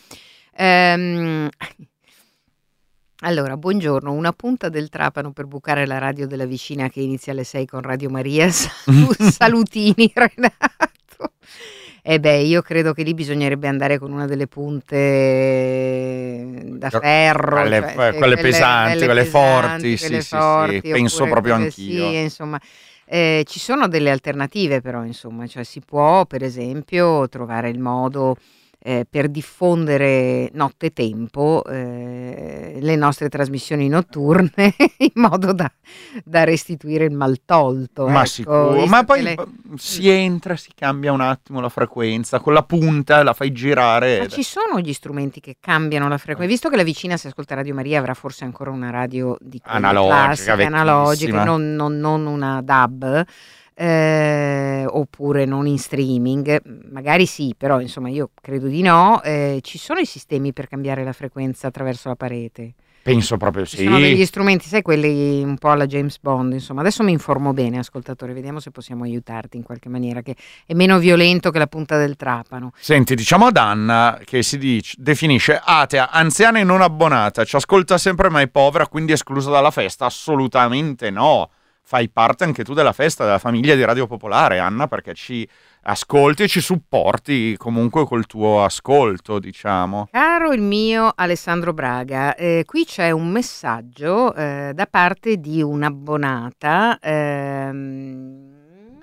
Allora, buongiorno, una punta del Trapano per bucare la radio della vicina che inizia alle 6 con Radio Maria. Salutini, Renato. Io credo che lì bisognerebbe andare con una delle punte da ferro, quelle pesanti, quelle forti, sì, penso proprio anch'io. Sì, insomma, ci sono delle alternative però, insomma, cioè si può per esempio trovare il modo per diffondere nottetempo le nostre trasmissioni notturne in modo da restituire il mal tolto. Ma sicuro, ma poi si entra, si cambia un attimo la frequenza, con la punta la fai girare. Ma ci sono gli strumenti che cambiano la frequenza, visto che la vicina, se ascolta Radio Maria, avrà forse ancora una radio di analogica, analogiche, non una DAB. Oppure non in streaming, magari sì, però insomma io credo di no. Ci sono i sistemi per cambiare la frequenza attraverso la parete? Penso proprio sì. Ci sono degli strumenti, sai, quelli un po' alla James Bond, insomma. Adesso mi informo bene, ascoltatore, vediamo se possiamo aiutarti in qualche maniera, che è meno violento che la punta del Trapano. Senti, diciamo ad Anna, che si definisce atea, anziana e non abbonata, ci ascolta sempre ma è povera, quindi esclusa dalla festa? Assolutamente no. Fai parte anche tu della festa, della famiglia di Radio Popolare, Anna, perché ci ascolti e ci supporti comunque col tuo ascolto, diciamo. Caro il mio Alessandro Braga, qui c'è un messaggio da parte di un'abbonata.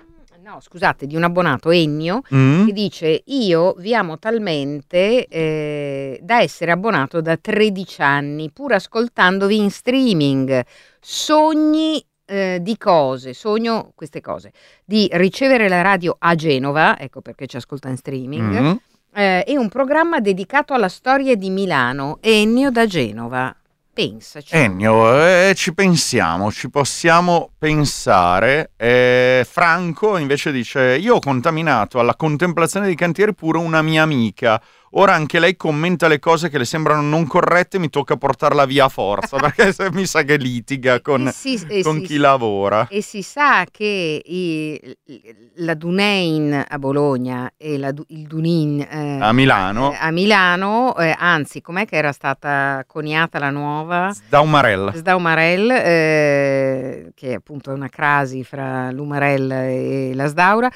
No, scusate, di un abbonato, Ennio, che dice: io vi amo talmente da essere abbonato da 13 anni, pur ascoltandovi in streaming. Sogno queste cose, di ricevere la radio a Genova, ecco perché ci ascolta in streaming, e un programma dedicato alla storia di Milano. Ennio da Genova. Pensaci. Ennio, ci pensiamo, ci possiamo pensare. Franco invece dice: io ho contaminato alla contemplazione dei cantieri pure una mia amica. Ora anche lei commenta le cose che le sembrano non corrette, mi tocca portarla via a forza, perché mi sa che litiga con chi lavora. E si sa che la Dunein a Bologna e il Dunin a Milano, anzi, com'è che era stata coniata la nuova? Sdaumarell, che appunto è una crasi fra l'Umarell e la Sdaura.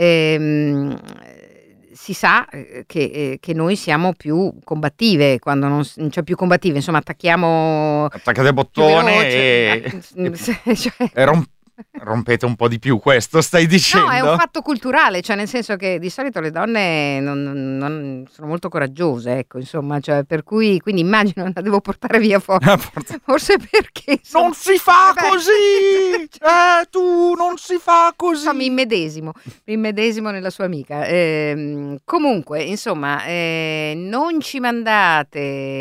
Si sa che noi siamo più combattive, quando non cioè più combattive, insomma attaccate bottone rompete un po' di più, questo stai dicendo? No, è un fatto culturale, cioè nel senso che di solito le donne non sono molto coraggiose, ecco, insomma, cioè per cui, quindi immagino la devo portare via forse perché insomma, non si fa così, tu non si fa così. Mi immedesimo nella sua amica. Comunque, insomma, non ci mandate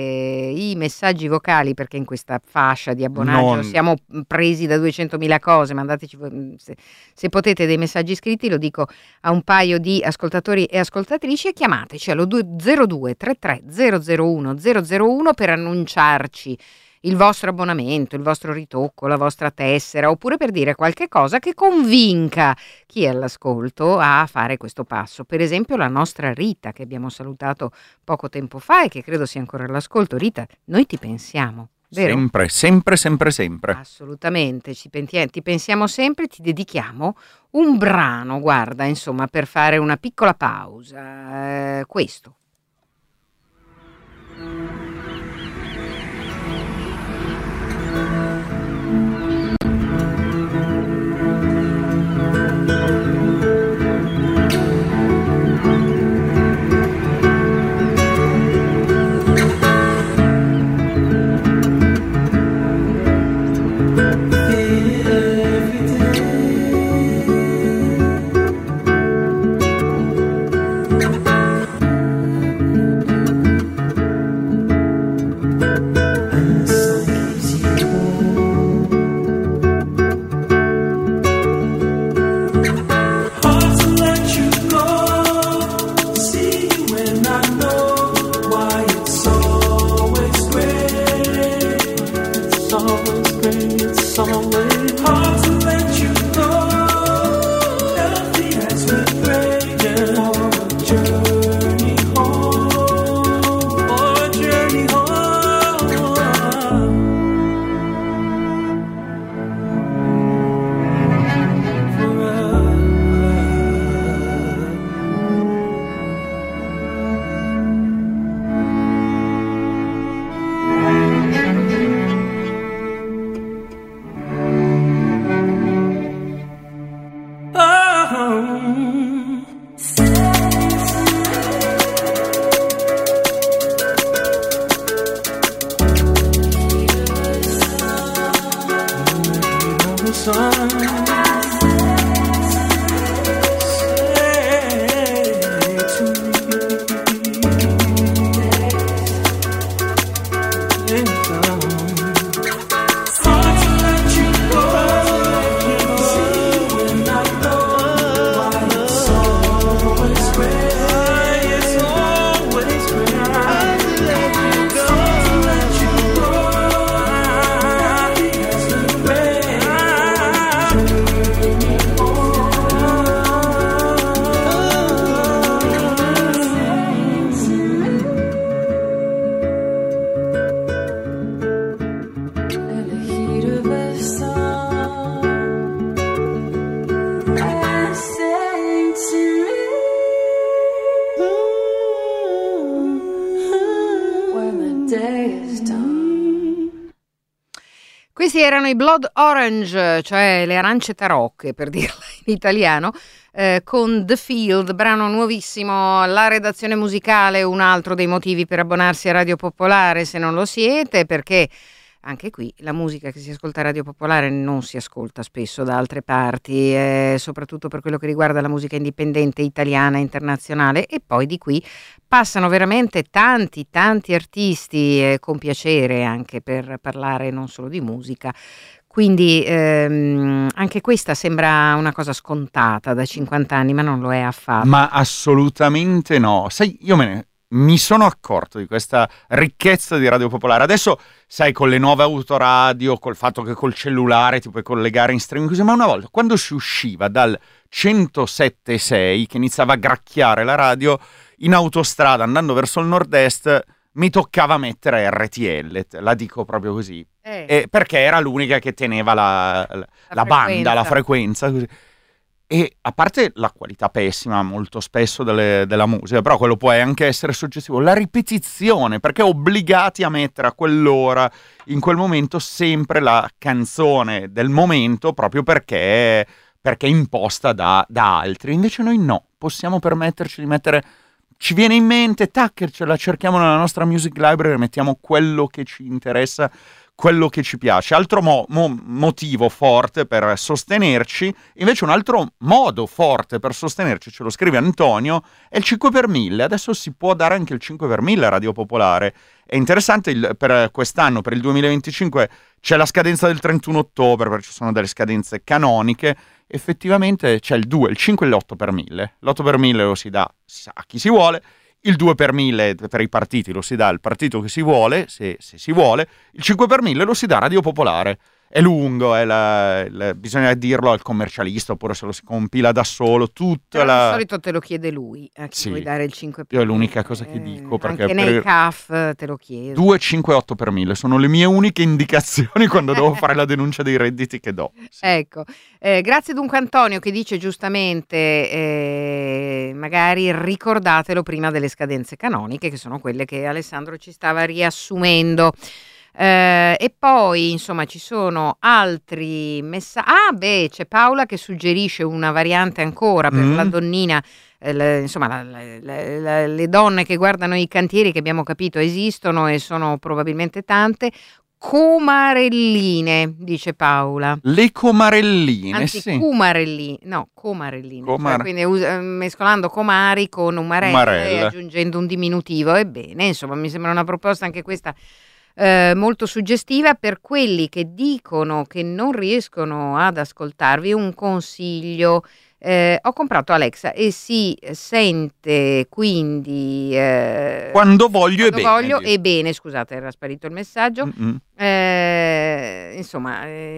i messaggi vocali, perché in questa fascia di abbonaggio siamo presi da 200.000 cose. Mandateci se potete dei messaggi scritti, lo dico a un paio di ascoltatori e ascoltatrici, e chiamateci allo 02 33 001 001 per annunciarci il vostro abbonamento, il vostro ritocco, la vostra tessera, oppure per dire qualche cosa che convinca chi è all'ascolto a fare questo passo. Per esempio la nostra Rita, che abbiamo salutato poco tempo fa e che credo sia ancora all'ascolto. Rita, noi ti pensiamo. Vero? Sempre. Assolutamente, ti pensiamo sempre, ti dedichiamo un brano, guarda, insomma, per fare una piccola pausa. Questo. Questi erano i Blood Orange, cioè le arance tarocche, per dirla in italiano, con The Field, brano nuovissimo. La redazione musicale, un altro dei motivi per abbonarsi a Radio Popolare se non lo siete, perché anche qui la musica che si ascolta a Radio Popolare non si ascolta spesso da altre parti, soprattutto per quello che riguarda la musica indipendente italiana e internazionale, e poi di qui passano veramente tanti artisti, con piacere anche per parlare non solo di musica. Quindi anche questa sembra una cosa scontata da 50 anni, ma non lo è affatto. Ma assolutamente no. Sai, mi sono accorto di questa ricchezza di Radio Popolare. Adesso, sai, con le nuove autoradio, col fatto che col cellulare ti puoi collegare in streaming così, ma una volta, quando si usciva dal 107.6, che iniziava a gracchiare la radio, in autostrada andando verso il nord-est, mi toccava mettere RTL, la dico proprio così, perché era l'unica che teneva la banda, la frequenza, così. E a parte la qualità pessima molto spesso della musica, però quello può anche essere soggettivo, la ripetizione, perché obbligati a mettere a quell'ora, in quel momento, sempre la canzone del momento, proprio perché è imposta da altri. Invece noi no, possiamo permetterci di mettere, ci viene in mente, tac, ce la cerchiamo nella nostra music library, mettiamo quello che ci interessa, quello che ci piace. Altro motivo forte per sostenerci, invece un altro modo forte per sostenerci, ce lo scrive Antonio, è il 5 per 1000. Adesso si può dare anche il 5 per 1000 a Radio Popolare. È interessante, per quest'anno, per il 2025, c'è la scadenza del 31 ottobre, perché ci sono delle scadenze canoniche. Effettivamente c'è il 2, il 5 e l'8 per 1000. L'8 per 1000 lo si dà a chi si vuole, il 2 per 1000 per i partiti lo si dà al partito che si vuole, se si vuole, il 5 per 1000 lo si dà a Radio Popolare. È lungo, bisogna dirlo al commercialista, oppure se lo si compila da solo, tutta di solito te lo chiede lui, a chi vuoi dare il 5 per 1000. Io è l'unica cosa che dico, perché anche nei CAF te lo chiedo. 2, 5 e 8 per 1000 sono le mie uniche indicazioni quando devo fare la denuncia dei redditi che do. Sì. Ecco, grazie dunque Antonio, che dice giustamente magari ricordatelo prima delle scadenze canoniche, che sono quelle che Alessandro ci stava riassumendo. E poi insomma ci sono altri messaggi. C'è Paola che suggerisce una variante ancora per la donnina, insomma le donne che guardano i cantieri, che abbiamo capito esistono e sono probabilmente tante. Comarelline, dice Paola. Le comarelline, anzi, sì. Comarelline, cioè, quindi mescolando comari con umarelle e aggiungendo un diminutivo. Ebbene, insomma, mi sembra una proposta anche questa molto suggestiva. Per quelli che dicono che non riescono ad ascoltarvi, un consiglio: ho comprato Alexa e si sente quindi quando voglio e bene, scusate, era sparito il messaggio. Insomma,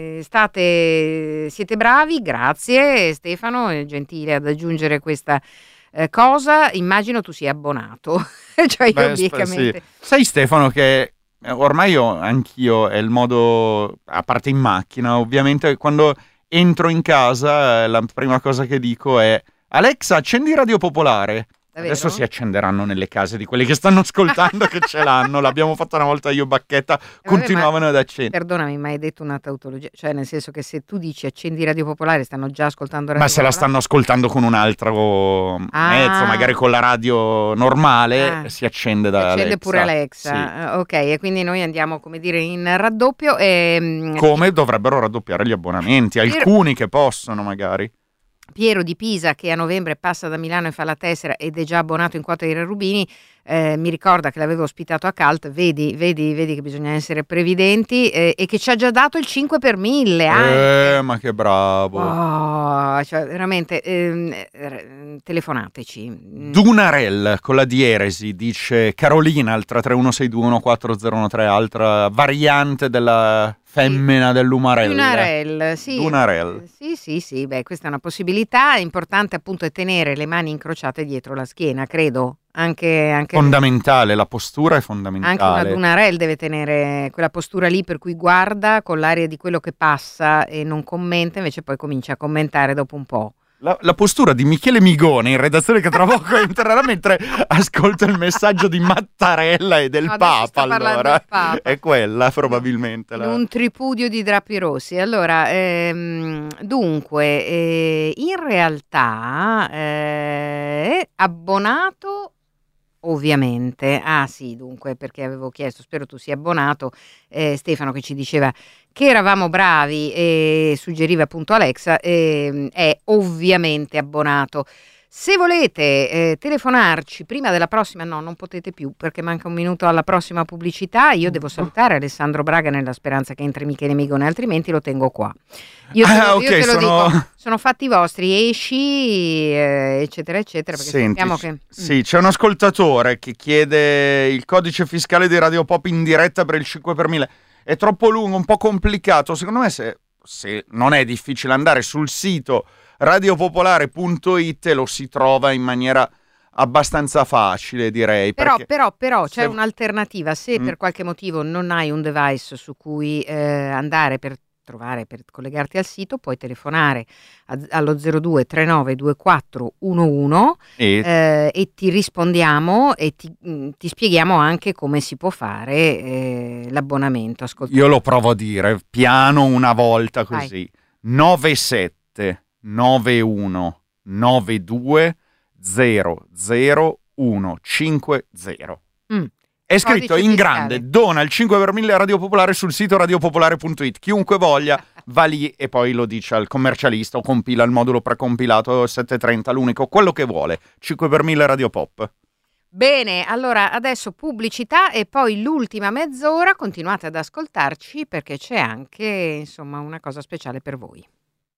siete bravi, grazie Stefano, è gentile ad aggiungere questa cosa. Immagino tu sia abbonato. Cioè, io obiettivamente sì. Sai Stefano che ormai anch'io è il modo, a parte in macchina ovviamente, quando entro in casa la prima cosa che dico è: Alexa, accendi Radio Popolare. Davvero? Adesso si accenderanno nelle case di quelli che stanno ascoltando che ce l'hanno. L'abbiamo fatta una volta io e Bacchetta, continuavano ad accendere. Perdonami, ma hai detto una tautologia, cioè nel senso che se tu dici accendi Radio Popolare stanno già ascoltando Radio Popolare? Ma se la stanno ascoltando con un altro mezzo, magari con la radio normale, si accende da Alexa. Accende pure Alexa, sì. Ok, e quindi noi andiamo, come dire, in raddoppio. Come dovrebbero raddoppiare gli abbonamenti, alcuni che possono magari. Piero di Pisa, che a novembre passa da Milano e fa la tessera ed è già abbonato in quota ai Re Rubini, mi ricorda che l'avevo ospitato a Cult. Vedi che bisogna essere previdenti, e che ci ha già dato il 5 per 1000 anche. Ma che bravo. Cioè veramente, telefonateci. Dunarel con la dieresi, dice Carolina al 331-621-4013, altra variante della femmina dell'umarell. Dunarel, sì. Dunarel. Sì, beh, questa è una possibilità. Importante appunto è tenere le mani incrociate dietro la schiena, credo. Anche fondamentale, la postura è fondamentale. Anche una Dunarel deve tenere quella postura lì per cui guarda con l'aria di quello che passa e non commenta, invece poi comincia a commentare dopo un po'. La postura di Michele Migone in redazione che tra poco entrerà mentre ascolta il messaggio di Mattarella e del Papa, allora Papa. È quella probabilmente un tripudio di drappi rossi. Allora dunque in realtà abbonato ovviamente. Sì, dunque, perché avevo chiesto, spero tu sia abbonato, Stefano che ci diceva che eravamo bravi e suggeriva appunto Alexa, è ovviamente abbonato. Se volete telefonarci prima della prossima, no, non potete più perché manca un minuto alla prossima pubblicità. Io devo salutare Alessandro Braga nella speranza che entri Michele Migone, altrimenti lo tengo qua. Io te lo dico, sono fatti vostri, esci, eccetera, eccetera. Perché sappiamo che... Sì, c'è un ascoltatore che chiede il codice fiscale di Radio Pop in diretta per il 5 per 1000. È troppo lungo, un po' complicato. Secondo me se non è difficile andare sul sito radiopopolare.it lo si trova in maniera abbastanza facile, direi. Però c'è un'alternativa. Se per qualche motivo non hai un device su cui andare per collegarti al sito, puoi telefonare allo 02 39 24 11 e ti rispondiamo e ti spieghiamo anche come si può fare l'abbonamento. Ascolta. Io lo provo a dire piano una volta così. 97 91 92 00 150. È scritto in grande, dona il 5 per 1000 Radio Popolare sul sito radiopopolare.it. Chiunque voglia va lì e poi lo dice al commercialista o compila il modulo precompilato 730, l'unico, quello che vuole. 5 per 1000 Radio Pop. Bene, allora adesso pubblicità e poi l'ultima mezz'ora continuate ad ascoltarci perché c'è anche, insomma, una cosa speciale per voi.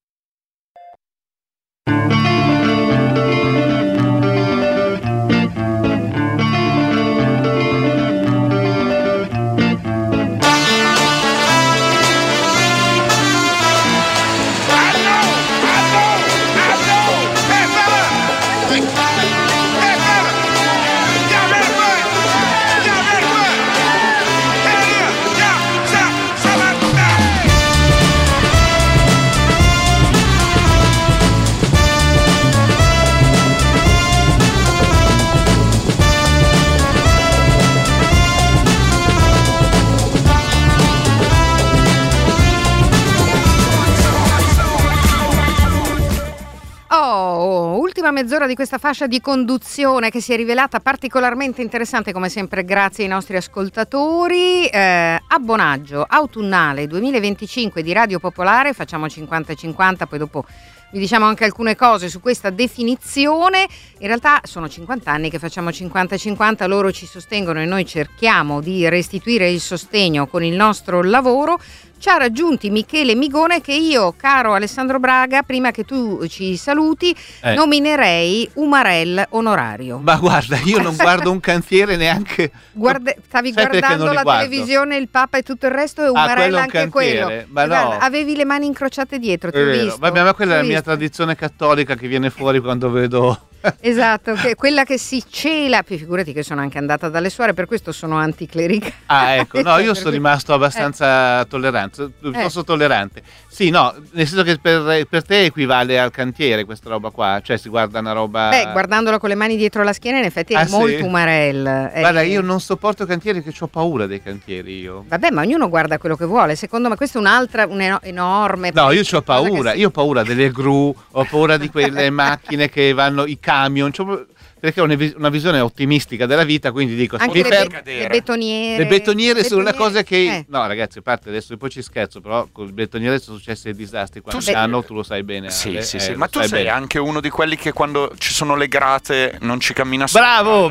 Ultima mezz'ora di questa fascia di conduzione che si è rivelata particolarmente interessante, come sempre grazie ai nostri ascoltatori. Abbonaggio autunnale 2025 di Radio Popolare, facciamo 50-50, poi dopo vi diciamo anche alcune cose su questa definizione. In realtà sono 50 anni che facciamo 50-50, loro ci sostengono e noi cerchiamo di restituire il sostegno con il nostro lavoro. Ci ha raggiunti Michele Migone che io, caro Alessandro Braga, prima che tu ci saluti, nominerei Umarell onorario. Ma guarda, io non guardo un cantiere neanche... Stavi guardando la televisione, il Papa e tutto il resto, e Umarell anche quello. Ma no. Avevi le mani incrociate dietro, ti ho visto. Vabbè, ma quella è la mia tradizione cattolica che viene fuori quando vedo... Esatto, quella che si cela, figurati che sono anche andata dalle suore, per questo sono anticlericale. Ecco, no, io sono rimasto abbastanza tollerante, piuttosto tollerante. Sì, no, nel senso che per te equivale al cantiere questa roba qua, cioè si guarda una roba... guardandolo con le mani dietro la schiena in effetti è molto Umarell. Guarda, io non sopporto cantieri, che ho paura dei cantieri io. Vabbè, ma ognuno guarda quello che vuole, secondo me questa è un'altra, enorme... No, io ho paura, io ho paura delle gru, ho paura di quelle macchine che vanno, i camion, perché ho una visione ottimistica della vita, quindi dico anche le betoniere sono una cosa che no ragazzi, a parte adesso poi ci scherzo, però con il betoniere sono successi dei disastri quando tu lo sai bene. Sì, ma tu sei anche uno di quelli che quando ci sono le grate non ci cammina solo.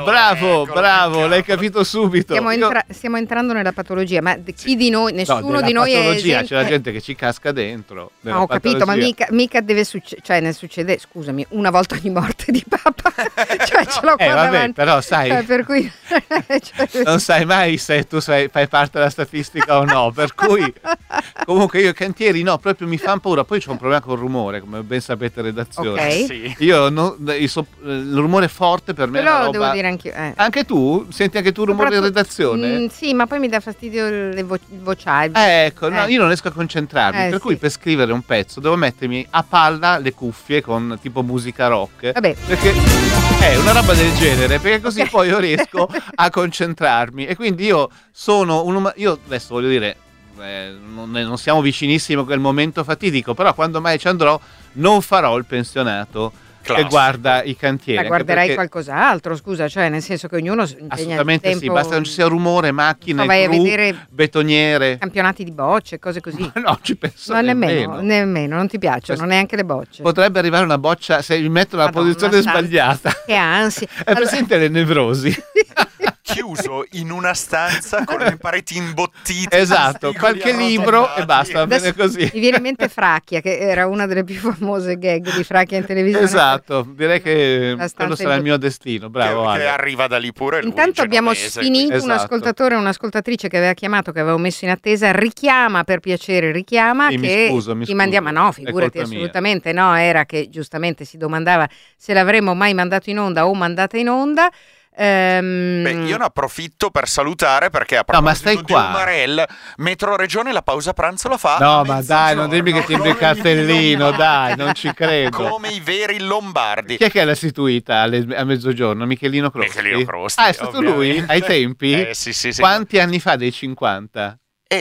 Bravo, l'hai capito subito. Stiamo entrando nella patologia, ma chi di noi, nessuno di noi è c'è la gente che ci casca dentro. Ho capito, ma mica deve succedere, cioè ne succede, scusami, una volta ogni morte di Papa. ce l'ho qua davanti. Però sai, per cui non sai mai se tu fai parte della statistica o no, per cui comunque io cantieri no, proprio mi fanno paura. Poi c'ho un problema col rumore, come ben sapete redazione. Okay. Sì. Io il rumore forte per me è una roba. Devo dire anch'io. Anche tu? Senti anche tu rumore in redazione? Sì, ma poi mi dà fastidio le vocali. Ecco, no, io non riesco a concentrarmi, per cui per scrivere un pezzo devo mettermi a palla le cuffie con tipo musica rock. Vabbè. Perché è una roba del genere, perché così poi io riesco a concentrarmi. E quindi io sono io adesso voglio dire, non siamo vicinissimi a quel momento fatidico, però quando mai ci andrò non farò il pensionato che guarda i cantieri. Ma guarderai qualcos'altro, scusa, cioè nel senso che ognuno assolutamente tempo, sì, basta non ci sia rumore, macchine, vai a vedere betoniere, campionati di bocce, cose così. No, ci penso nemmeno, non ti piacciono neanche le bocce. Potrebbe arrivare una boccia se mi metto nella posizione sbagliata. Che ansia. È presente le nevrosi? Chiuso in una stanza con le pareti imbottite. Esatto, qualche libro e basta, va bene così. Mi viene in mente Fracchia, che era una delle più famose gag di Fracchia in televisione. Esatto, direi che quello sarà il mio destino. Bravo, che arriva da lì pure lui. Intanto abbiamo finito un ascoltatore e un'ascoltatrice che aveva chiamato, che avevo messo in attesa. Richiama, per piacere, richiama. Mi che scuso. ti mandiamo. No, figurati, assolutamente no. Era che giustamente si domandava se l'avremmo mai mandato in onda o mandata in onda. Io ne approfitto per salutare, perché a proposito di Umarell, Metro Regione la pausa pranzo la fa. No, ma dai, non dimmi che timbri il cartellino, dai, non ci credo. Come i veri lombardi. Chi è che l'ha istituita a mezzogiorno? Michelino Crosti. È stato lui ai tempi? Sì. Quanti anni fa dei 50?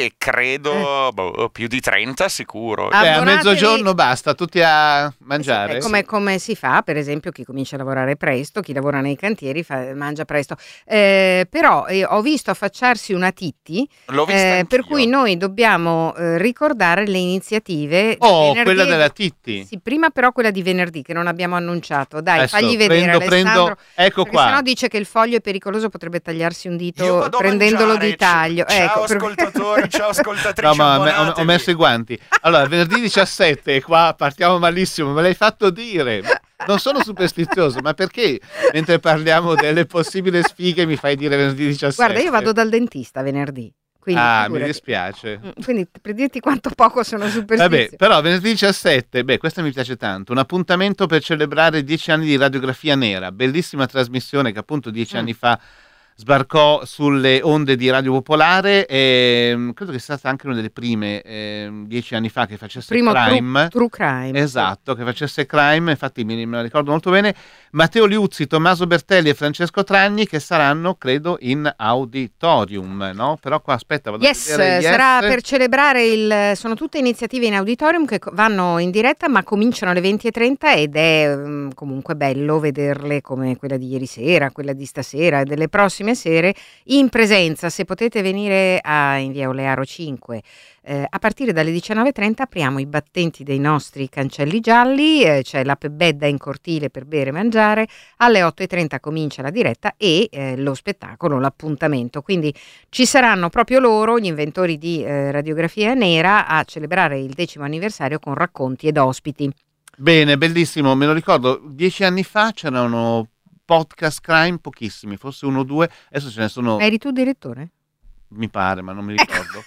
Credo più di 30 sicuro. A mezzogiorno basta, tutti a mangiare. Come si fa, per esempio, chi comincia a lavorare presto, chi lavora nei cantieri mangia presto. Però ho visto affacciarsi una Titti, per cui noi dobbiamo ricordare le iniziative. Quella della Titti. Sì, prima però quella di venerdì che non abbiamo annunciato. Dai, fagli vedere, Alessandro. Ecco qua. Se no dice che il foglio è pericoloso, potrebbe tagliarsi un dito prendendolo di taglio. Ciao ascoltatori. Ciao ascoltatrici. No, ma ho messo i guanti. Allora, venerdì 17, qua partiamo malissimo, me l'hai fatto dire. Non sono superstizioso, ma perché mentre parliamo delle possibili sfighe mi fai dire venerdì 17? Guarda, io vado dal dentista venerdì. Quindi, mi dispiace. Quindi per dirti quanto poco sono superstizioso. Vabbè, però venerdì 17, questo mi piace tanto. Un appuntamento per celebrare 10 anni di Radiografia Nera. Bellissima trasmissione che appunto 10 anni fa sbarcò sulle onde di Radio Popolare e credo che sia stata anche una delle prime 10 anni fa che facesse crime. True crime. Esatto, che facesse crime, infatti me la ricordo molto bene. Matteo Liuzzi, Tommaso Bertelli e Francesco Tragni, che saranno, credo, in auditorium, no? Però qua aspetta, vado a vedere. Sarà per celebrare sono tutte iniziative in auditorium che vanno in diretta, ma cominciano alle 20:30 ed è comunque bello vederle, come quella di ieri sera, quella di stasera e delle prossime sere in presenza. Se potete venire in via Olearo 5 a partire dalle 19:30 apriamo i battenti dei nostri cancelli gialli, c'è la Pebedda in cortile per bere e mangiare, alle 8:30 comincia la diretta e lo spettacolo, l'appuntamento, quindi ci saranno proprio loro, gli inventori di Radiografia Nera, a celebrare il 10° anniversario con racconti ed ospiti. Bene, bellissimo, me lo ricordo, 10 anni fa c'erano podcast crime pochissimi, forse 1 o 2, adesso ce ne sono. Eri tu direttore? Mi pare, ma non mi ricordo.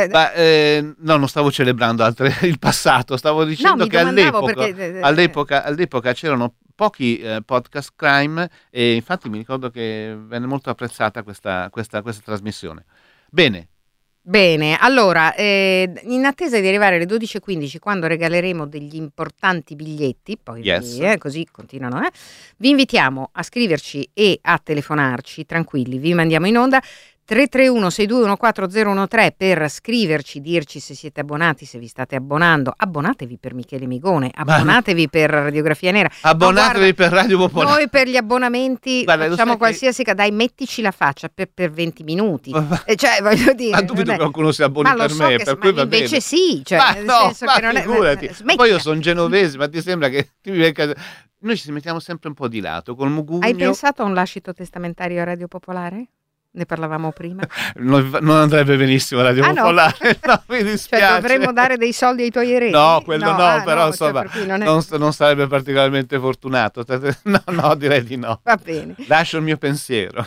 No, non stavo celebrando il passato, stavo dicendo che all'epoca c'erano pochi podcast crime e infatti mi ricordo che venne molto apprezzata questa trasmissione. Bene, allora, in attesa di arrivare alle 12:15, quando regaleremo degli importanti biglietti, poi così continuano, vi invitiamo a scriverci e a telefonarci, tranquilli, vi mandiamo in onda. 331-6214013 per scriverci, dirci se siete abbonati, se vi state abbonando. Abbonatevi per Michele Migone, abbonatevi per Radiografia Nera. Abbonatevi per Radio Popolare. Noi per gli abbonamenti facciamo qualsiasi dai, mettici la faccia per 20 minuti. Cioè, voglio dire. Ma dubito che qualcuno si abboni per me, per cui va bene. Invece sì, cioè, ma nel no, senso che non figurati. È, poi io sono genovese, ma ti sembra che noi ci mettiamo sempre un po' di lato col mugugno. Hai pensato a un lascito testamentario a Radio Popolare? Ne parlavamo prima. Non andrebbe benissimo Radio Popolare, no, mi dispiace. Cioè, dovremmo dare dei soldi ai tuoi eredi? No, quello no, però insomma, cioè, non sarebbe particolarmente fortunato. No, direi di no. Va bene. Lascio il mio pensiero.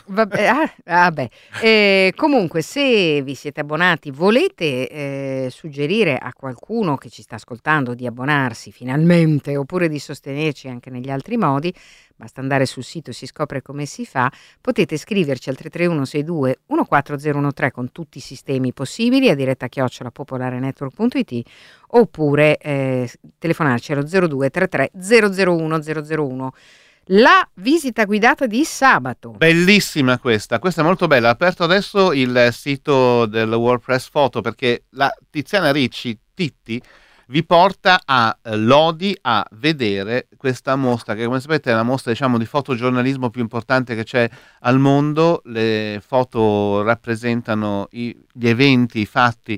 Comunque, se vi siete abbonati, volete suggerire a qualcuno che ci sta ascoltando di abbonarsi finalmente, oppure di sostenerci anche negli altri modi, basta andare sul sito e si scopre come si fa. Potete scriverci al 331 62 14013 con tutti i sistemi possibili a diretta@popolarenetwork.it, oppure telefonarci allo 0233 001 001. La visita guidata di sabato. Bellissima questa è molto bella. Ho aperto adesso il sito del WordPress Photo, perché la Tiziana Ricci, Titti, vi porta a Lodi a vedere questa mostra, che come sapete è la mostra, diciamo, di fotogiornalismo più importante che c'è al mondo. Le foto rappresentano gli eventi, i fatti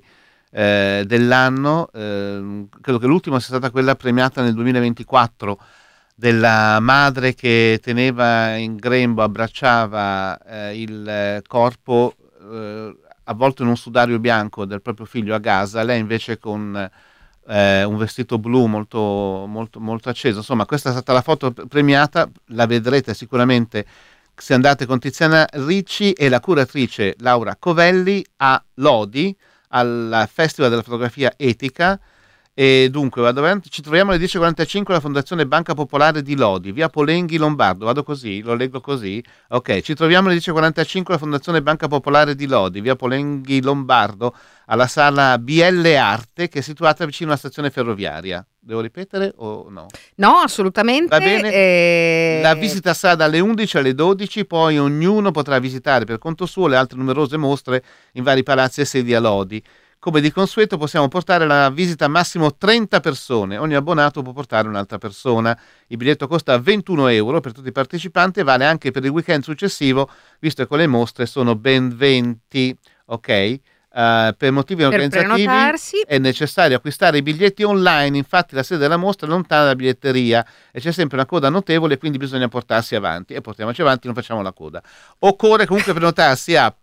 dell'anno. Credo che l'ultima sia stata quella premiata nel 2024, della madre che teneva in grembo, abbracciava il corpo avvolto in un sudario bianco del proprio figlio a Gaza, lei invece con un vestito blu molto, molto, molto acceso. Insomma, questa è stata la foto premiata, la vedrete sicuramente se andate con Tiziana Ricci e la curatrice Laura Covelli a Lodi, al Festival della Fotografia Etica. E dunque vado avanti. Ci troviamo alle 10:45 alla Fondazione Banca Popolare di Lodi, via Polenghi Lombardo. Vado così, lo leggo così. Ok, ci troviamo alle 10:45 alla Fondazione Banca Popolare di Lodi, via Polenghi Lombardo, alla sala BL Arte, che è situata vicino alla stazione ferroviaria. Devo ripetere o no? No, assolutamente. Va bene. La visita sarà dalle 11 alle 12, poi ognuno potrà visitare per conto suo le altre numerose mostre in vari palazzi e sedi a Lodi. Come di consueto possiamo portare alla visita massimo 30 persone, ogni abbonato può portare un'altra persona. Il biglietto costa 21 euro per tutti i partecipanti e vale anche per il weekend successivo, visto che le mostre sono ben 20, ok? Per motivi organizzativi è necessario acquistare i biglietti online, infatti la sede della mostra è lontana dalla biglietteria e c'è sempre una coda notevole, quindi bisogna portarsi avanti, e portiamoci avanti, non facciamo la coda. Occorre comunque prenotarsi a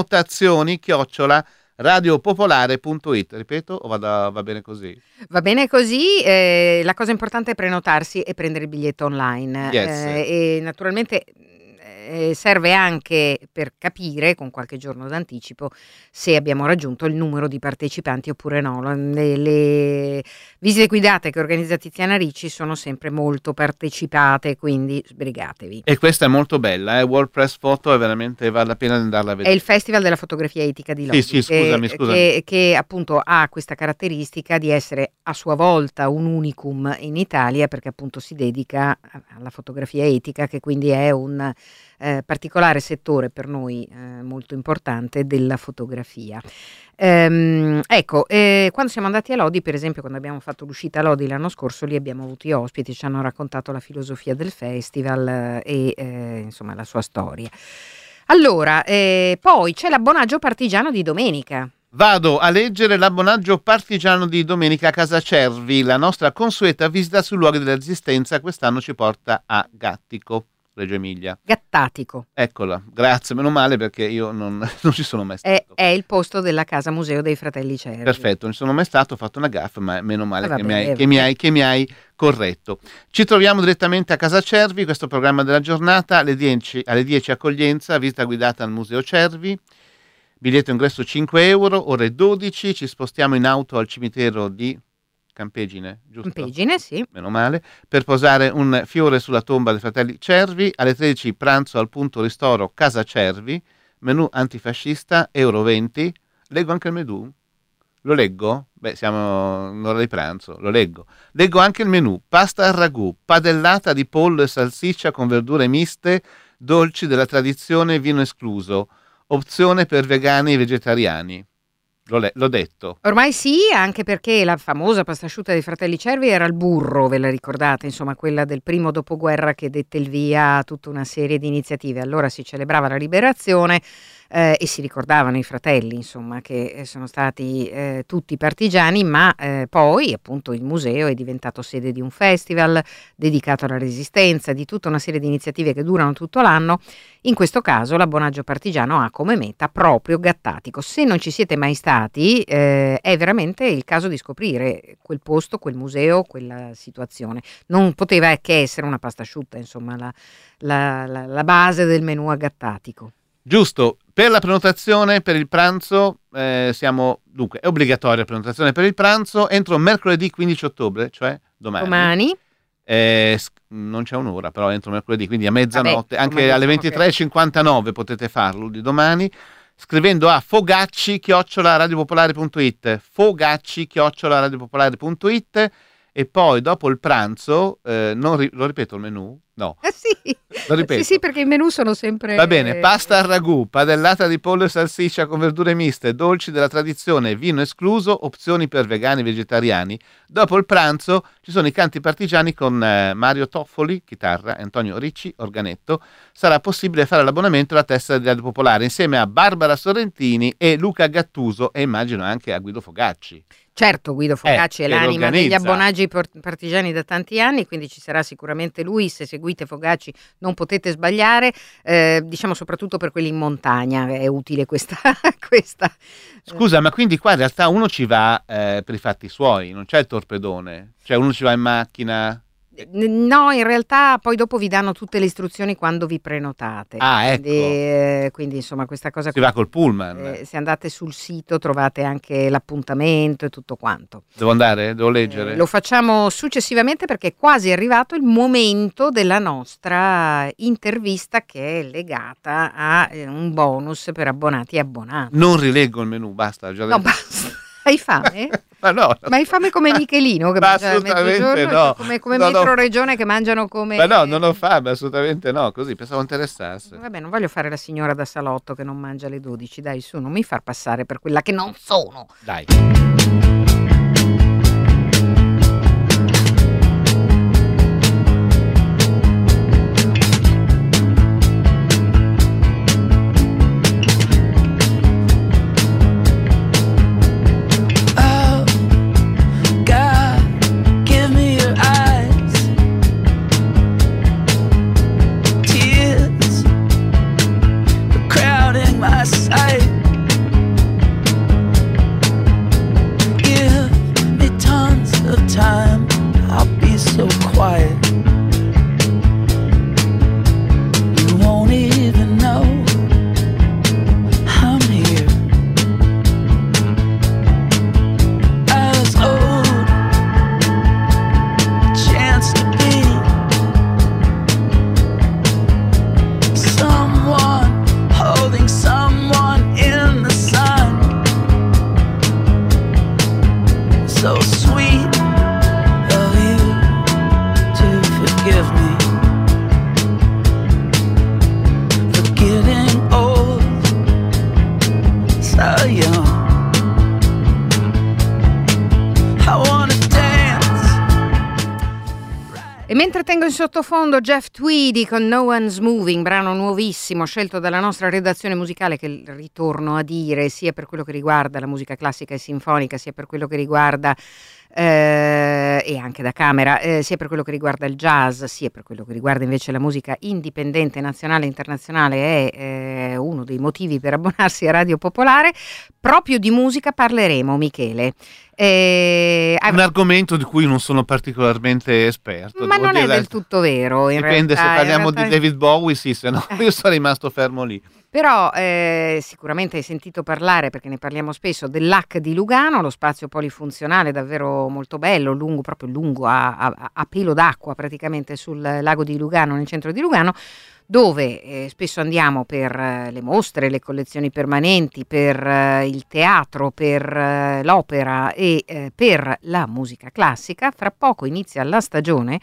prenotazioni@radiopopolare.it. Ripeto, o va bene così? Va bene così, la cosa importante è prenotarsi e prendere il biglietto online. Yes. E naturalmente serve anche per capire con qualche giorno d'anticipo se abbiamo raggiunto il numero di partecipanti oppure no. Le visite guidate che organizza Tiziana Ricci sono sempre molto partecipate, quindi sbrigatevi. E questa è molto bella, WordPress Photo, è veramente, vale la pena di andarla a vedere. È il Festival della Fotografia Etica di Lodi, sì, scusami. Che appunto ha questa caratteristica di essere a sua volta un unicum in Italia, perché appunto si dedica alla fotografia etica, che quindi è un particolare settore per noi molto importante della fotografia. Quando siamo andati a Lodi, per esempio, quando abbiamo fatto l'uscita a Lodi l'anno scorso, lì abbiamo avuto gli ospiti, ci hanno raccontato la filosofia del festival e insomma la sua storia. Allora, poi c'è l'abbonaggio partigiano di domenica. Vado a leggere l'abbonaggio partigiano di domenica a Casa Cervi. La nostra consueta visita sui luoghi della Resistenza quest'anno ci porta a Gattico, Reggio Emilia. Gattatico. Eccola, grazie, meno male perché io non ci sono mai stato. È il posto della casa museo dei fratelli Cervi. Perfetto, non ci sono mai stato, ho fatto una gaffa, ma meno male che mi hai corretto. Ci troviamo direttamente a Casa Cervi, questo programma della giornata, alle 10 accoglienza, visita guidata al Museo Cervi, biglietto ingresso 5 euro, ore 12, ci spostiamo in auto al cimitero di Campegine, giusto? Campegine, sì. Meno male. Per posare un fiore sulla tomba dei fratelli Cervi, alle 13 pranzo al punto ristoro Casa Cervi, menù antifascista, euro 20. Leggo anche il menù? Lo leggo? Beh, siamo all'ora di pranzo, lo leggo. Leggo anche il menù: pasta al ragù, padellata di pollo e salsiccia con verdure miste, dolci della tradizione, vino escluso, opzione per vegani e vegetariani. L'ho detto. Ormai sì, anche perché la famosa pasta asciutta dei Fratelli Cervi era il burro, ve la ricordate? Insomma, quella del primo dopoguerra che dette il via a tutta una serie di iniziative. Allora si celebrava la liberazione e si ricordavano i fratelli, insomma, che sono stati tutti partigiani, ma poi appunto il museo è diventato sede di un festival dedicato alla resistenza, di tutta una serie di iniziative che durano tutto l'anno. In questo caso l'abbonaggio partigiano ha come meta proprio Gattatico. Se non ci siete mai stati, è veramente il caso di scoprire quel posto, quel museo, quella situazione. Non poteva che essere una pasta asciutta, insomma, la base del menù a Gattatico. Giusto, per la prenotazione per il pranzo dunque è obbligatoria la prenotazione per il pranzo entro mercoledì 15 ottobre, cioè domani. Non c'è un'ora, però entro mercoledì, quindi a mezzanotte, anche alle 23:59 potete farlo di domani, scrivendo a fogacci@radiopopolare.it, fogacci@radiopopolare.it, e poi dopo il pranzo, lo ripeto il menù? No. Sì. Lo ripeto. Sì, perché i menù sono sempre... Va bene, pasta al ragù, padellata di pollo e salsiccia con verdure miste, dolci della tradizione, vino escluso, opzioni per vegani e vegetariani. Dopo il pranzo ci sono i canti partigiani con Mario Toffoli, chitarra, e Antonio Ricci, organetto. Sarà possibile fare l'abbonamento alla testa di Radio Popolare insieme a Barbara Sorrentini e Luca Gattuso, e immagino anche a Guido Fogacci. Certo, Guido Fogacci è l'anima degli abbonaggi partigiani da tanti anni, quindi ci sarà sicuramente lui. Se seguite Fogacci non potete sbagliare, diciamo soprattutto per quelli in montagna è utile questa. Scusa, ma quindi qua in realtà uno ci va per i fatti suoi, non c'è il torpedone, cioè uno ci va in macchina? No, in realtà poi dopo vi danno tutte le istruzioni quando vi prenotate. Ecco. Quindi insomma questa cosa... Si va col pullman. Se andate sul sito trovate anche l'appuntamento e tutto quanto. Devo andare? Devo leggere? Lo facciamo successivamente perché è quasi arrivato il momento della nostra intervista, che è legata a un bonus per abbonati e abbonati. Non rileggo il menù, basta. Già no, basta. Hai fame? Ma no. Ma hai fame come Michelino che mangia a mezzogiorno? No. Come Metroregione che mangiano come... Ma no, non ho fame, assolutamente no, così pensavo interessasse. Vabbè, non voglio fare la signora da salotto che non mangia alle 12, dai su, non mi far passare per quella che non sono. Dai. E mentre tengo in sottofondo Jeff Tweedy con No One's Moving, brano nuovissimo scelto dalla nostra redazione musicale, che ritorno a dire sia per quello che riguarda la musica classica e sinfonica, sia per quello che riguarda e anche da camera, sia per quello che riguarda il jazz, sia per quello che riguarda invece la musica indipendente, nazionale e internazionale, è uno dei motivi per abbonarsi a Radio Popolare. Proprio di musica parleremo, Michele. Un argomento di cui non sono particolarmente esperto. Ma non è del tutto vero. Dipende, se parliamo di David Bowie, sì, se no io sono rimasto fermo lì. Però sicuramente hai sentito parlare, perché ne parliamo spesso, dell'Hack di Lugano, lo spazio polifunzionale davvero molto bello, proprio lungo, a pelo d'acqua praticamente sul lago di Lugano, nel centro di Lugano, dove spesso andiamo per le mostre, le collezioni permanenti, per il teatro, per l'opera e per la musica classica. Fra poco inizia la stagione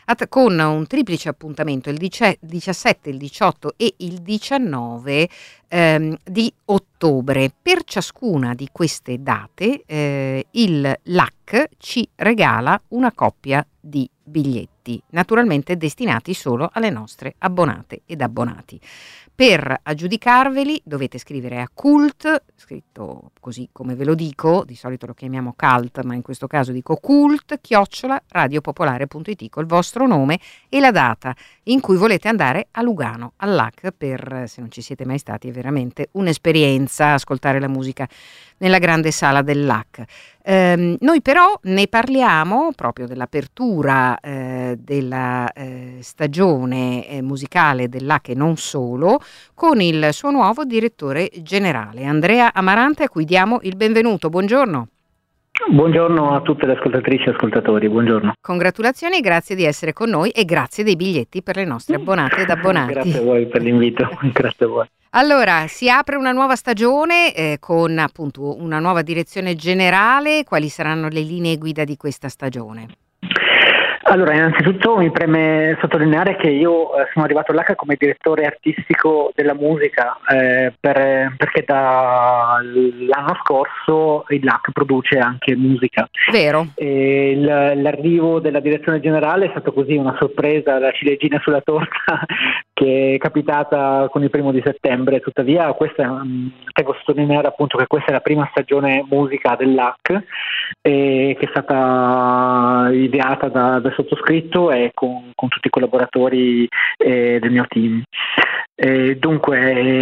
con un triplice appuntamento il 17, il 18 e il 19 di ottobre. Per ciascuna di queste date il LAC ci regala una coppia di biglietti, naturalmente destinati solo alle nostre abbonate ed abbonati. Per aggiudicarveli dovete scrivere a CULT, scritto così come ve lo dico, di solito lo chiamiamo CALT, ma in questo caso dico CULT, @radiopopolare.it, col vostro nome e la data in cui volete andare a Lugano, al LAC, per, se non ci siete mai stati, è veramente un'esperienza ascoltare la musica nella grande sala del LAC. Noi però ne parliamo proprio dell'apertura della stagione musicale del LAC e non solo, con il suo nuovo direttore generale, Andrea Amarante, a cui diamo il benvenuto. Buongiorno. Buongiorno a tutte le ascoltatrici e ascoltatori, buongiorno. Congratulazioni, grazie di essere con noi e grazie dei biglietti per le nostre abbonate ed abbonati. Grazie a voi per l'invito, grazie a voi. Allora, si apre una nuova stagione con appunto una nuova direzione generale. Quali saranno le linee guida di questa stagione? Allora, innanzitutto mi preme sottolineare che io sono arrivato all'H come direttore artistico della musica perché dall'anno scorso il LAC produce anche musica. Vero. E l'arrivo della direzione generale è stato così una sorpresa, la ciliegina sulla torta che è capitata con il 1° settembre. Tuttavia, devo sottolineare appunto che questa è la prima stagione musica del LAC che è stata ideata da sottoscritto e con tutti i collaboratori del mio team. Dunque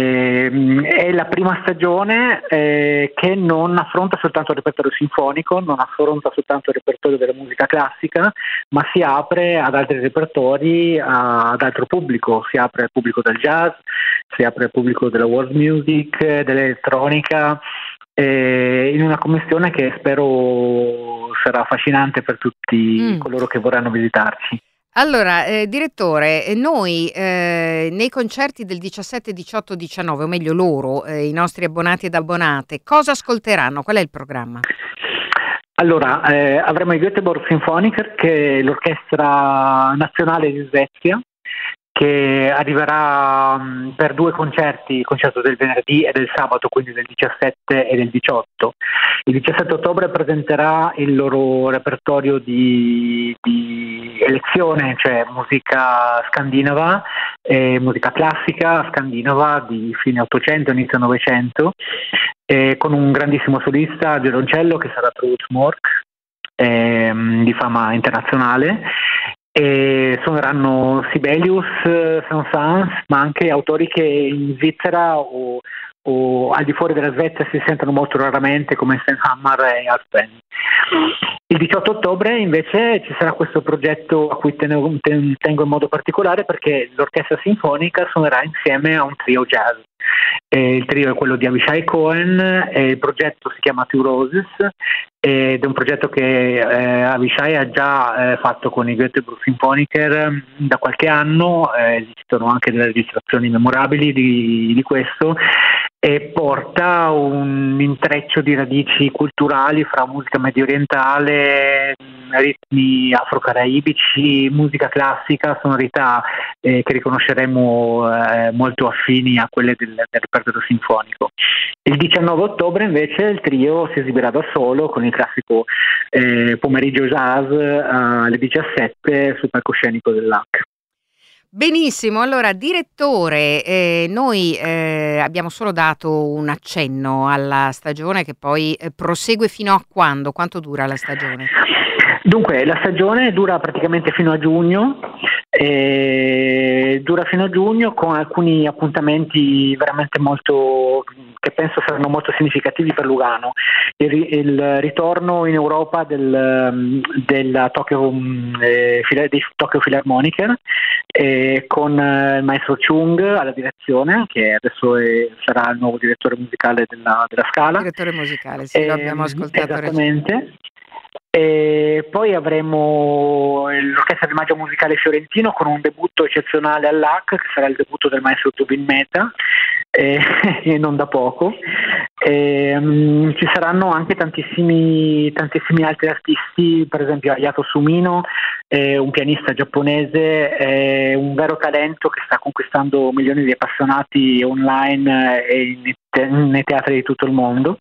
è la prima stagione che non affronta soltanto il repertorio sinfonico, non affronta soltanto il repertorio della musica classica, ma si apre ad altri repertori, ad altro pubblico. Si apre al pubblico del jazz, si apre al pubblico della world music, dell'elettronica, in una commissione che spero sarà affascinante per tutti coloro che vorranno visitarci. Allora, direttore, noi nei concerti del 17, 18, 19, o meglio loro, i nostri abbonati ed abbonate, cosa ascolteranno? Qual è il programma? Allora, avremo il Göteborg Symphoniker, che è l'orchestra nazionale di Svezia, che arriverà per 2 concerti, il concerto del venerdì e del sabato, quindi del 17 e del 18. Il 17 ottobre presenterà il loro repertorio di elezione, cioè musica scandinava, musica classica scandinava di fine 800, inizio 900, con un grandissimo solista al violoncello che sarà Truls Mork, di fama internazionale. E suoneranno Sibelius, Saint-Saëns, ma anche autori che in Svizzera o al di fuori della Svezia si sentono molto raramente, come Steinhammer e Alpen. Il 18 ottobre invece ci sarà questo progetto a cui tengo in modo particolare, perché l'orchestra sinfonica suonerà insieme a un trio jazz. Il trio è quello di Avishai Cohen e il progetto si chiama Two Roses ed è un progetto che Avishai ha già fatto con i Göteborg Symphoniker da qualche anno. Esistono anche delle registrazioni memorabili di questo, e porta un intreccio di radici culturali fra musica medio orientale, ritmi afro-caraibici, musica classica, sonorità che riconosceremo molto affini a quelle del repertorio sinfonico. Il 19 ottobre invece il trio si esibirà da solo con il classico pomeriggio jazz alle 17 sul palcoscenico del LAC. Benissimo, allora direttore, noi abbiamo solo dato un accenno alla stagione che poi prosegue fino a quando? Quanto dura la stagione? Dunque, la stagione dura praticamente fino a giugno, con alcuni appuntamenti veramente molto, che penso saranno molto significativi per Lugano. Il ritorno in Europa della Tokyo Philharmoniker, con il maestro Chung alla direzione, che adesso sarà il nuovo direttore musicale della Scala. Direttore musicale, sì, lo abbiamo ascoltato esattamente. E poi avremo l'Orchestra di Maggio Musicale Fiorentino con un debutto eccezionale all'AC, che sarà il debutto del maestro Zubin Mehta, e non da poco. Ci saranno anche tantissimi altri artisti, per esempio Hayato Sumino, un pianista giapponese, un vero talento che sta conquistando milioni di appassionati online e nei teatri di tutto il mondo.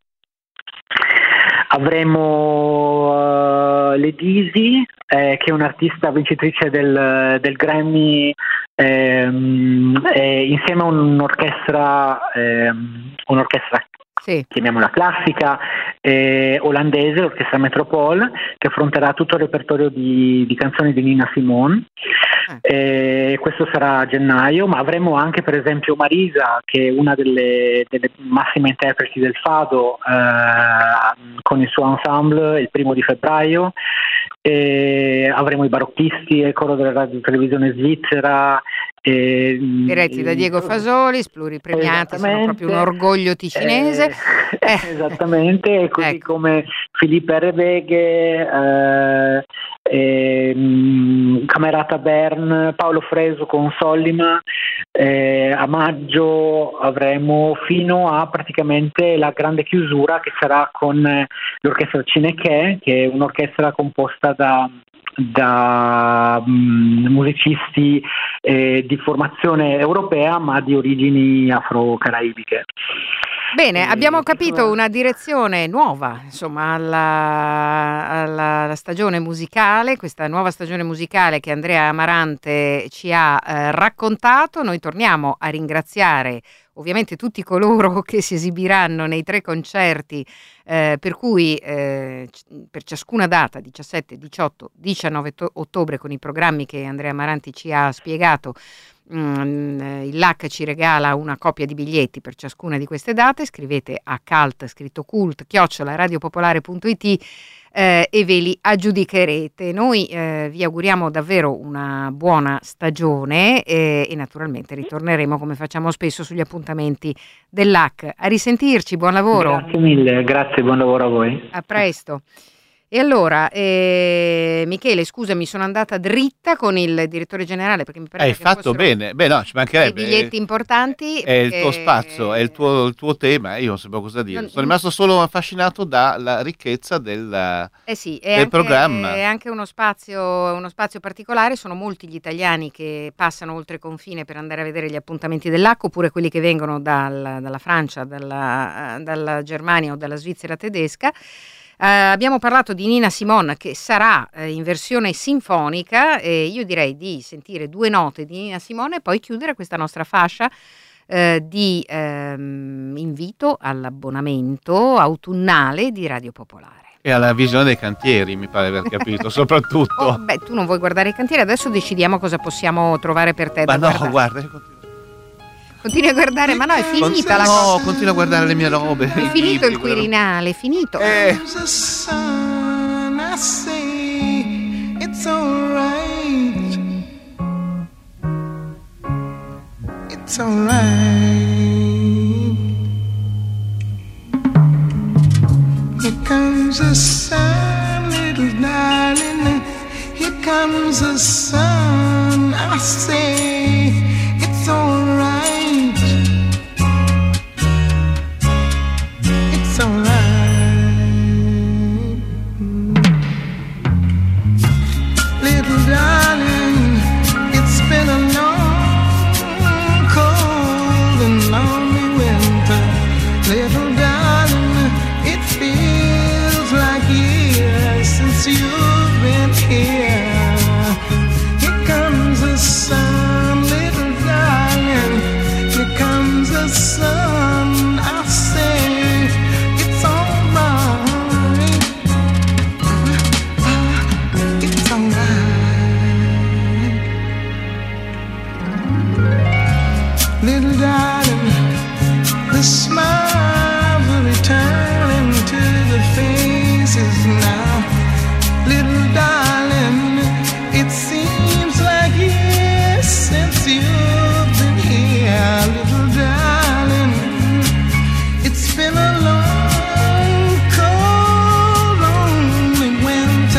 Avremo Ledisi, che è un'artista vincitrice del Grammy, insieme a un'orchestra sì, chiamiamola classica, olandese, l'orchestra Metropole, che affronterà tutto il repertorio di canzoni di Nina Simone. Questo sarà a gennaio, ma avremo anche per esempio Marisa, che è una delle massime interpreti del fado, con il suo ensemble il 1 febbraio. Avremo i barocchisti e il coro della radio televisione svizzera, diretti da Diego Fasolis, pluripremiati, sono proprio un orgoglio ticinese. Esattamente, così ecco, come Filippo Rebeghe, Camerata Bern, Paolo Fresu con Sollima. A maggio avremo fino a praticamente la grande chiusura, che sarà con l'orchestra Cineché, che è un'orchestra composta da musicisti di formazione europea ma di origini afro-caraibiche. Bene, abbiamo capito una direzione nuova, insomma, alla stagione musicale, questa nuova stagione musicale che Andrea Amarante ci ha raccontato. Noi torniamo a ringraziare ovviamente tutti coloro che si esibiranno nei 3 concerti, per cui per ciascuna data, 17, 18, 19 ottobre, con i programmi che Andrea Amarante ci ha spiegato, il LAC ci regala una coppia di biglietti per ciascuna di queste date. Scrivete a cult, scritto cult, @radiopopolare.it, e ve li aggiudicherete. Noi vi auguriamo davvero una buona stagione, e naturalmente ritorneremo come facciamo spesso sugli appuntamenti del LAC. A risentirci, buon lavoro. Grazie mille, grazie, buon lavoro a voi. A presto. E allora, Michele, scusami, sono andata dritta con il direttore generale perché mi pare Hai fatto bene. Beh, no, ci mancherebbe. Dei biglietti importanti. È il tuo spazio, è il tuo tema, io non sapevo cosa dire. Sono rimasto solo affascinato dalla ricchezza del programma. È anche uno spazio particolare, sono molti gli italiani che passano oltre confine per andare a vedere gli appuntamenti dell'AC, oppure quelli che vengono dalla Francia, dalla Germania o dalla Svizzera tedesca. Abbiamo parlato di Nina Simone, che sarà in versione sinfonica, e io direi di sentire 2 note di Nina Simone e poi chiudere questa nostra fascia di invito all'abbonamento autunnale di Radio Popolare. E alla visione dei cantieri, mi pare aver capito, soprattutto. Tu non vuoi guardare i cantieri, adesso decidiamo cosa possiamo trovare per te. Ma da no, guardare. Continui a guardare, ma no, è finita la cosa. No, continuo a guardare le mie robe. È finito il Quirinale, è finito. It's alright. It's alright. Here comes the sun, little darling. Here comes the sun. I say it's alright. It's alright. Little darling, it's been a long, cold and lonely winter. Little darling, it feels like years since you've been here. Here comes the sun, little darling. Here comes the sun. I say it's alright. It's alright. Little darling, the smiles are returning to the faces now. Little darling, it seems like years since you've been here. Little darling, it's been a long, cold, lonely winter.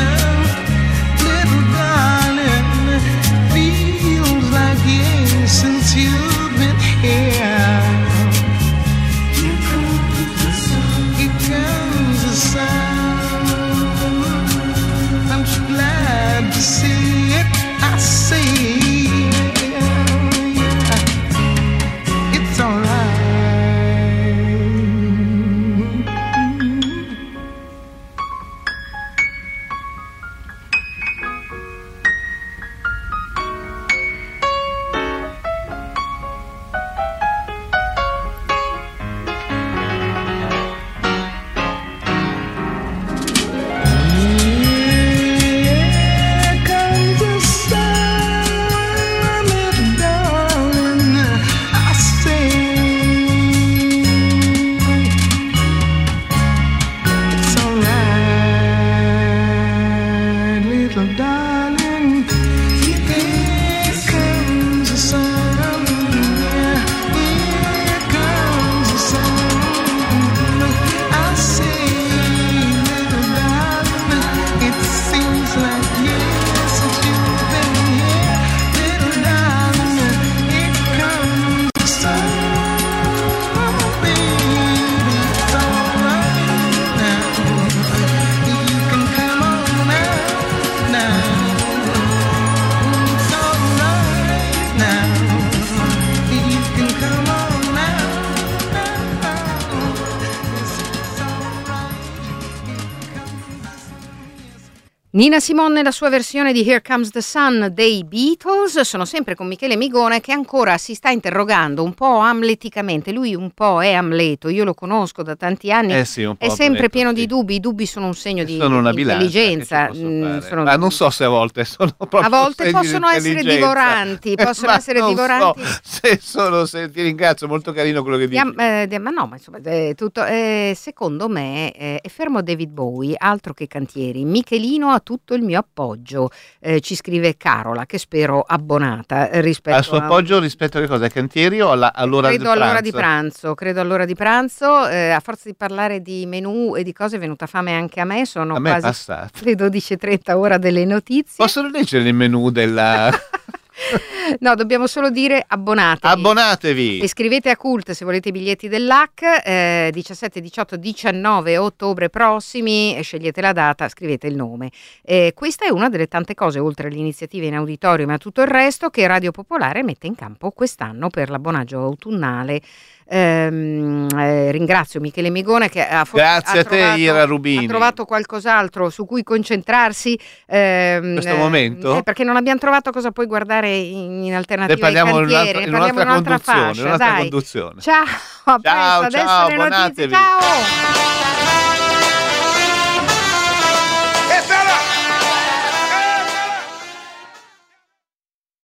Nina Simone nella sua versione di Here Comes the Sun dei Beatles. Sono sempre con Michele Migone che ancora si sta interrogando un po' amleticamente. Lui un po' è Amleto, io lo conosco da tanti anni, sì, un po' è sempre Amleto, pieno sì. di dubbi. I dubbi sono un segno di una intelligenza. Ma non so se a volte sono proprio a volte segni di possono essere divoranti, possono essere non divoranti. So, se ti ringrazio, molto carino quello che dici. Ma no, ma insomma, tutto, secondo me è fermo David Bowie, altro che cantieri. Michelino ha tutto il mio appoggio, ci scrive Carola, che spero abbonata rispetto al suo appoggio rispetto a che cosa? Ai cantieri o all'ora di pranzo? Credo all'ora di pranzo. A forza di parlare di menù e di cose è venuta fame anche a me, sono quasi le 12:30 ora delle notizie. Possono leggere il menù della... No, dobbiamo solo dire abbonatevi. E scrivete a Cult se volete i biglietti dell'HAC, 17, 18, 19 ottobre prossimi, scegliete la data, scrivete il nome. Questa è una delle tante cose, oltre alle iniziative in auditorium e a tutto il resto, che Radio Popolare mette in campo quest'anno per l'abbonaggio autunnale. Ringrazio Michele Migone che grazie a te, Ira Rubini, ha trovato qualcos'altro su cui concentrarsi in questo momento, perché non abbiamo trovato cosa puoi guardare in alternativa. Ne parliamo in un'altra fascia, conduzione. Ciao, a presto, adesso le notizie, ciao.